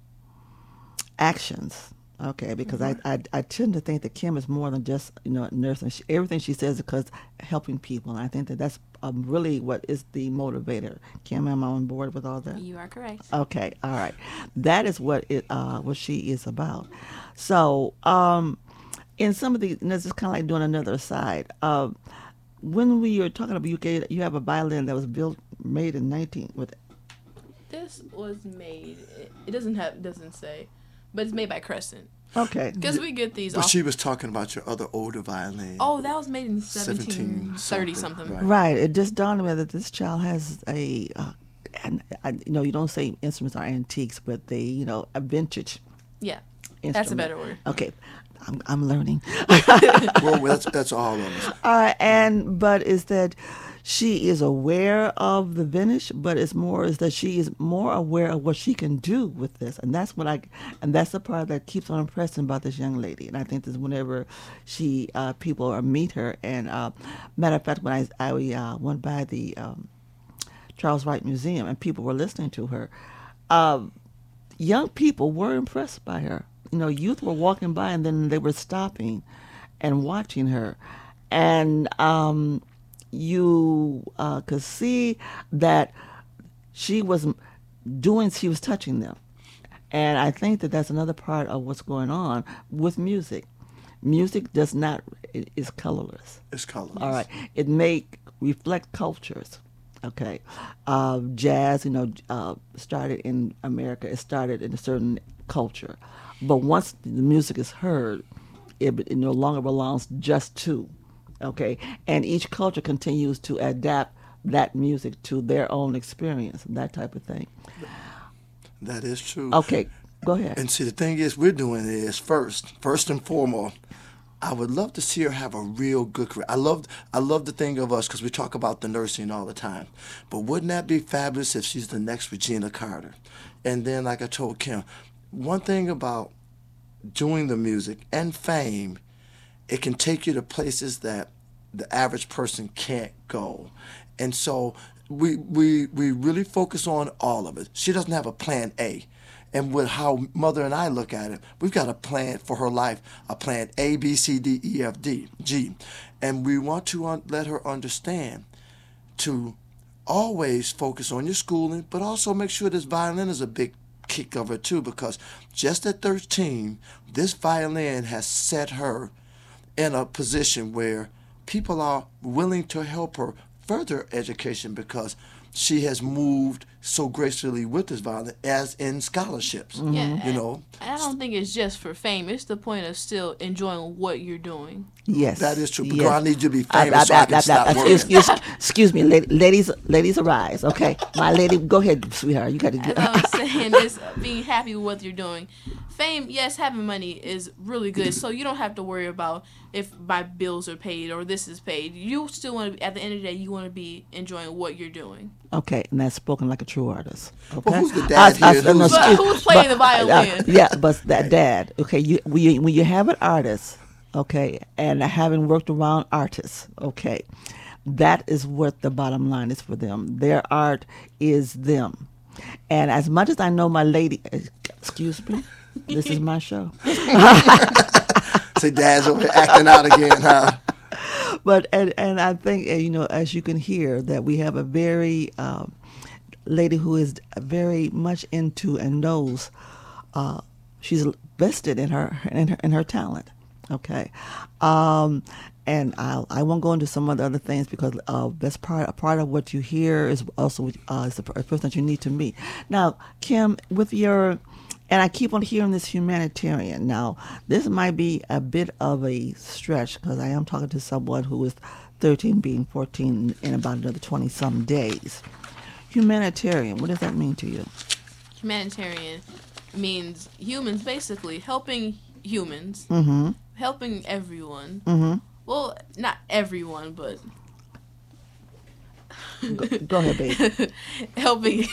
actions. Okay, because mm-hmm. I, I I tend to think that Kim is more than just, you know, nursing. She, everything she says is because helping people, and I think that that's um, really what is the motivator. Kim, am I on board with all that? You are correct. Okay, all right, that is what it uh, what she is about. So, um, in some of the, and this is kind of like doing another aside. Uh, when we were talking about U K, you have a violin that was built, made in nineteen. With this was made. It, it doesn't have doesn't say. But it's made by Crescent. Okay. Because we get these. But off- she was talking about your other older violin. Oh, that was made in seventeen thirty something. Right. right. It just dawned on me that this child has a, uh, and I, you know, you don't say instruments are antiques, but they, you know, a vintage. Yeah. Instrument. That's a better word. Okay. I'm, I'm learning. Well, that's that's all of us. Uh, and but is that she is aware of the vintage, but it's more is that she is more aware of what she can do with this, and that's what I, and that's the part that keeps on impressing about this young lady. And I think that whenever she uh, people uh, meet her, and uh, matter of fact, when I I uh, went by the um, Charles Wright Museum and people were listening to her, uh, young people were impressed by her. You know, youth were walking by and then they were stopping and watching her, and um, you uh, could see that she was doing, she was touching them. And I think that that's another part of what's going on with music. Music does not, it is colorless. It's colorless. All right. It may reflect cultures. Okay. Uh, jazz, you know, uh, started in America. It started in a certain culture. But once the music is heard, it, it no longer belongs just to. Okay, and each culture continues to adapt that music to their own experience, that type of thing. That is true. Okay, go ahead. And see, the thing is, we're doing is first, first and foremost, I would love to see her have a real good career. I love, I love the thing of us because we talk about the nursing all the time. But wouldn't that be fabulous if she's the next Regina Carter? And then, like I told Kim, one thing about doing the music and fame, it can take you to places that the average person can't go. And so we we we really focus on all of it. She doesn't have a plan A. And with how Mother and I look at it, we've got a plan for her life, a plan A, B, C, D, E, F, D, G. And we want to un- let her understand to always focus on your schooling, but also make sure this violin is a big kick of her too, because just at thirteen, this violin has set her in a position where people are willing to help her further education because she has moved so gracefully with this violin, as in scholarships. Mm-hmm. Yeah, you know. I don't think it's just for fame. It's the point of still enjoying what you're doing. Yes, that is true. Because yes. I need you to be famous I, I, so I, I can I, stop I, working. Excuse, excuse me, ladies, ladies, arise. Okay, my lady, go ahead, sweetheart. You got to do. As I was saying, this being happy with what you're doing. Fame, yes, having money is really good. So you don't have to worry about if my bills are paid or this is paid. You still want to, at the end of the day, you want to be enjoying what you're doing. Okay, and that's spoken like a true artist. Okay, well, who's the dad I, here? I, who's, no, but who's playing but, the violin? Uh, yeah, but that dad. Okay, you when you, when you have an artist, okay, and having worked around artists, okay, that is what the bottom line is for them. Their art is them, and as much as I know my lady, excuse me, this is my show. Say, Dad's over here acting out again, huh? But and and I think, you know, as you can hear, that we have a very um, lady who is very much into and knows uh, she's vested in her in her in her talent. Okay, um, and I I won't go into some of the other things because uh, that's part a part of what you hear is also uh, is the person that you need to meet. Now, Kim, with your and I keep on hearing this humanitarian. Now, this might be a bit of a stretch because I am talking to someone who is thirteen, being fourteen in about another twenty-some days. Humanitarian, what does that mean to you? Humanitarian means humans, basically, helping humans, Mm-hmm. helping everyone. Mm-hmm. Well, not everyone, but... Go, go ahead, baby. helping...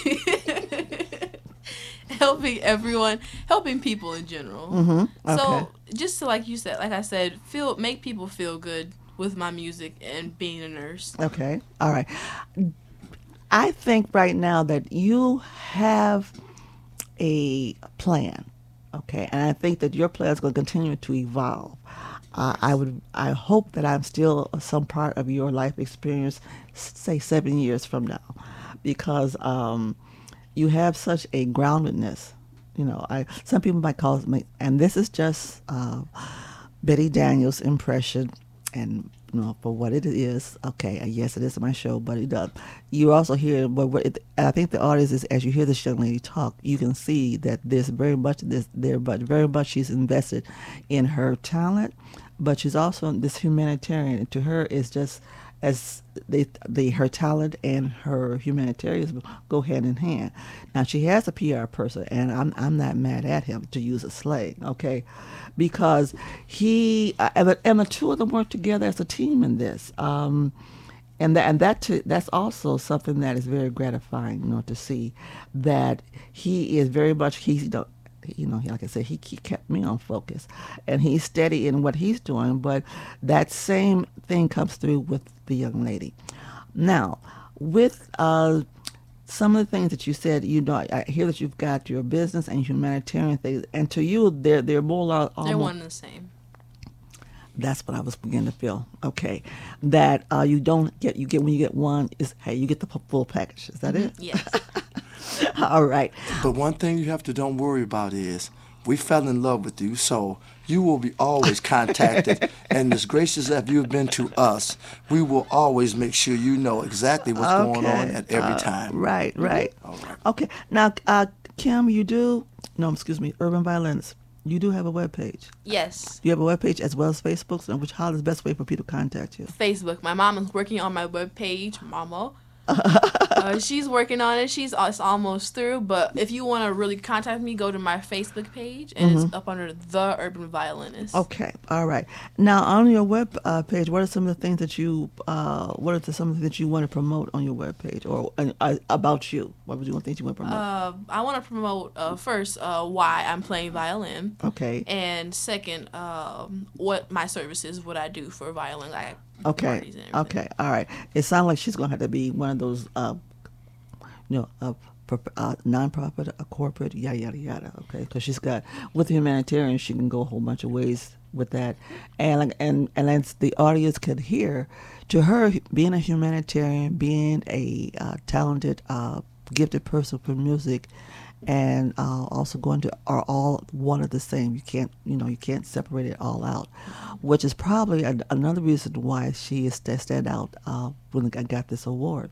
helping everyone, helping people in general. Mm-hmm. Okay. So just to, like you said, like I said, feel make people feel good with my music and being a nurse. Okay. All right. I think right now that you have a plan. Okay, and I think that your plan is going to continue to evolve. Uh, I would, I hope that I'm still some part of your life experience, say seven years from now, because. Um, You have such a groundedness, you know. I some people might call it, and this is just uh, Betty Daniels' impression, and you know, for what it is. Okay, yes, it is my show, but it does. You also hear, but what it, I think the artist is, as you hear this young lady talk, you can see that there's very much this there, but very much she's invested in her talent, but she's also this humanitarian. And to her, is just as they, they her talent and her humanitarianism go hand in hand. Now she has a P R person, and I'm I'm not mad at him, to use a slang, okay, because he uh, and, the, and the two of them work together as a team in this. Um, And that, and that to, that's also something that is very gratifying, you know, to see that he is very much, he's, you know, you know, like I said, he, he kept me on focus, and he's steady in what he's doing, but that same thing comes through with the young lady. Now, with uh, some of the things that you said, you know, I hear that you've got your business and humanitarian things, and to you, they're, they're more almost... They're one and the same. That's what I was beginning to feel. Okay, that uh, you don't get you get when you get one is hey you get the full package. Is that Mm-hmm. it? Yes. All right. But one thing you have to don't worry about is we fell in love with you, so you will be always contacted. And as gracious as you've been to us, we will always make sure you know exactly what's Okay. going on at every Uh, time. Right. Right. All right. Okay. Now, uh, Kim, you do no, excuse me, Urban Violence. You do have a webpage. Yes. You have a webpage as well as Facebook. So, which how is the best way for people to contact you? Facebook. My mom is working on my webpage, Mama. uh, she's working on it. She's it's almost through. But if you want to really contact me, go to my Facebook page, and Mm-hmm. it's up under The Urban Violinist. Okay, all right. Now, on your web uh, page, what are some of the things that you, uh, what are the, some of the things that you want to promote on your web page, or uh, about you? What would you want things you want to promote? Uh, I want to promote uh, first uh, why I'm playing violin. Okay. And second, um, what my services would I do for violin like Okay. parties and everything. Okay. All right. It sounds like she's going to have to be one of those, uh, you know, uh, pro- uh, non-profit, a corporate, yada yada yada. Okay, because she's got with humanitarian, she can go a whole bunch of ways with that, and like, and and as the audience could hear, to her being a humanitarian, being a uh, talented, uh, gifted person for music, and uh, also going to are all one of the same. You can't, you know, you can't separate it all out, which is probably a, another reason why she is st- stand out uh, when I got this award.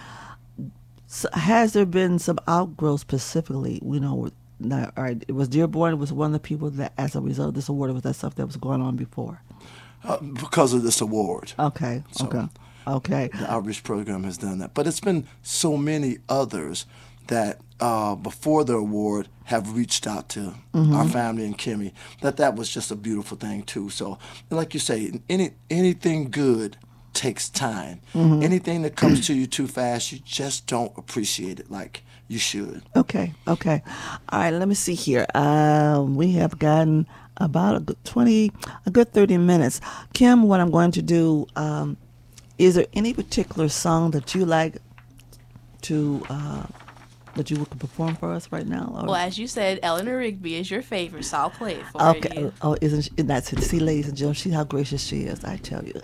So has there been some outgrowth specifically? You know, with- now, all right, it was Dearborn was one of the people that, as a result of this award, was that stuff that was going on before? Uh, because of this award. Okay, So- okay, okay. The outreach program has done that. But it's been so many others that uh, before the award have reached out to our family and Kimmy, that that was just a beautiful thing too. So like you say, any anything good takes time. Anything that comes to you too fast, you just don't appreciate it like you should. Okay, okay. All right, let me see here. Um, we have gotten about a good twenty, a good thirty minutes. Kim, what I'm going to do, um, is there any particular song that you like to, uh, that you could perform for us right now? Or? Well, as you said, Eleanor Rigby is your favorite, so I'll play it for Okay. you. Oh, isn't she, that's it. See, ladies and gentlemen, see how gracious she is, I tell you.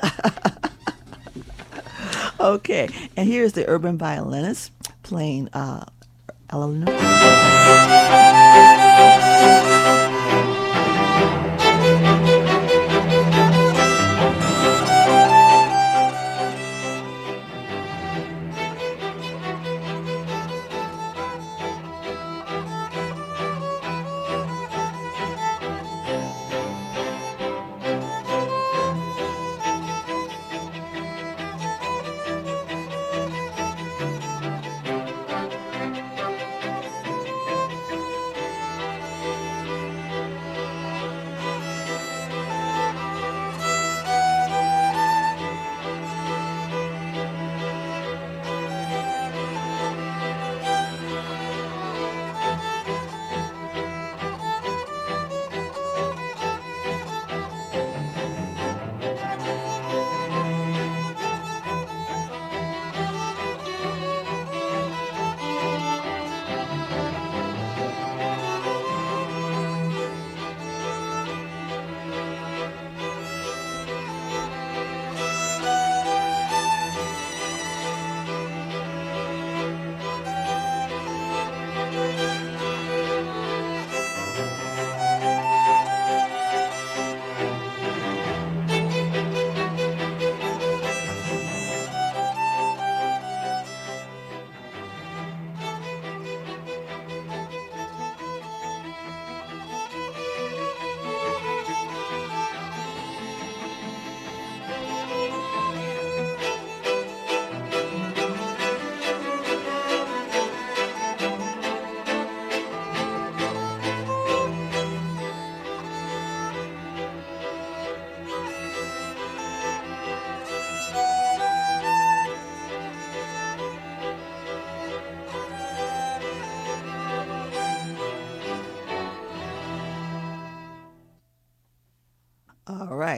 Okay, and here's the urban violinist playing uh, Eleanor.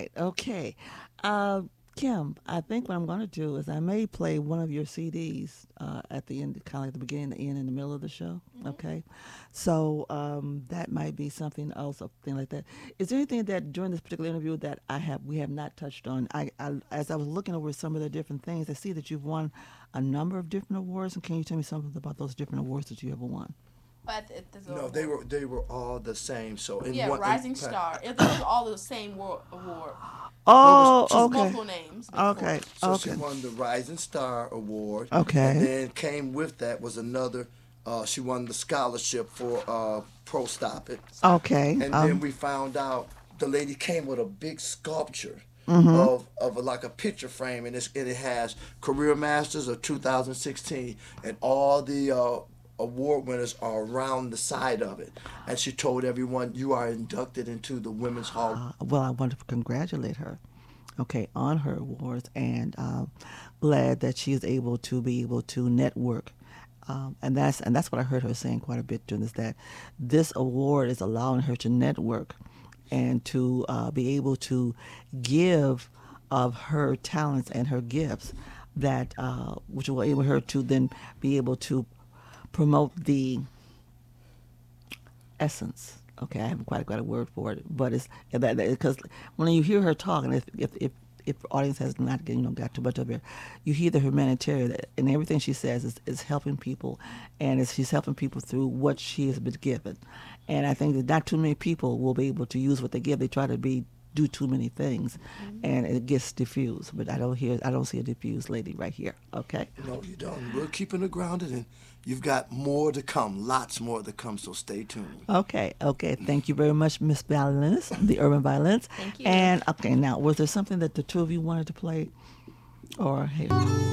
right. Okay. Uh, Kim, I think what I'm going to do is I may play one of your C Ds uh, at the end, kind of like the beginning, the end, and the middle of the show. Mm-hmm. Okay, so um, that might be something else, something like that. Is there anything that during this particular interview that I have we have not touched on? I, I as I was looking over some of the different things, I see that you've won a number of different awards. And can you tell me something about those different awards that you ever won? But it, it, no, they were they were all the same. So in yeah, one, Rising in, Star. It was all the same war, award. Oh, no, okay. Multiple names. Before. Okay. So okay. she won the Rising Star Award. Okay. And then came with that was another. Uh, she won the scholarship for uh, Pro Stop It. Okay. And um, then we found out the lady came with a big sculpture. Mm-hmm. Of, of a, like a picture frame, and, it's, and it has Career Masters of two thousand sixteen, and all the uh, award winners are around the side of it. And she told everyone, you are inducted into the Women's Hall. Uh, well, I want to congratulate her, okay, on her awards, and uh, glad that she is able to be able to network. Um, and that's and that's what I heard her saying quite a bit during this, that this award is allowing her to network and to uh, be able to give of her talents and her gifts, that uh, which will enable her to then be able to promote the essence. Okay, I haven't quite got a word for it, but it's that because when you hear her talk, and if if if, if the audience has not you know got too much of it, you hear the humanitarian, and everything she says is, is helping people, and it's, she's helping people through what she has been given. And I think that not too many people will be able to use what they give. They try to be do too many things, mm-hmm. and it gets diffused. But I don't hear, I don't see a diffused lady right here. Okay. No, you don't. We're keeping it grounded, and you've got more to come, lots more to come. So stay tuned. Okay. Okay. Thank you very much, Miss Violinist, the urban violinist. Thank you. And okay, now was there something that the two of you wanted to play, or hey?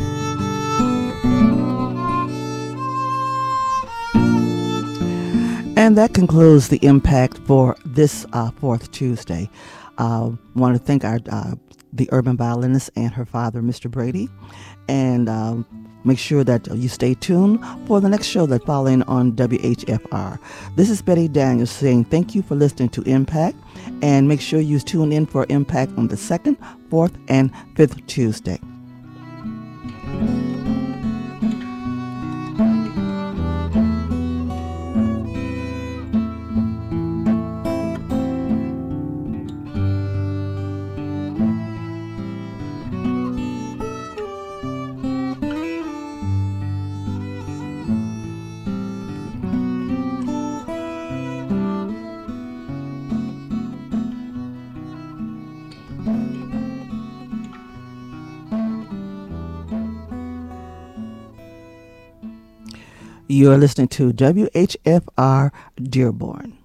And that concludes the Impact for this uh, fourth Tuesday. I uh, want to thank our uh, the urban violinist and her father, Mister Brady, and uh, make sure that you stay tuned for the next show that's following on W H F R. This is Betty Daniels saying thank you for listening to Impact, and make sure you tune in for Impact on the second, fourth, and fifth Tuesday. You're listening to W H F R Dearborn.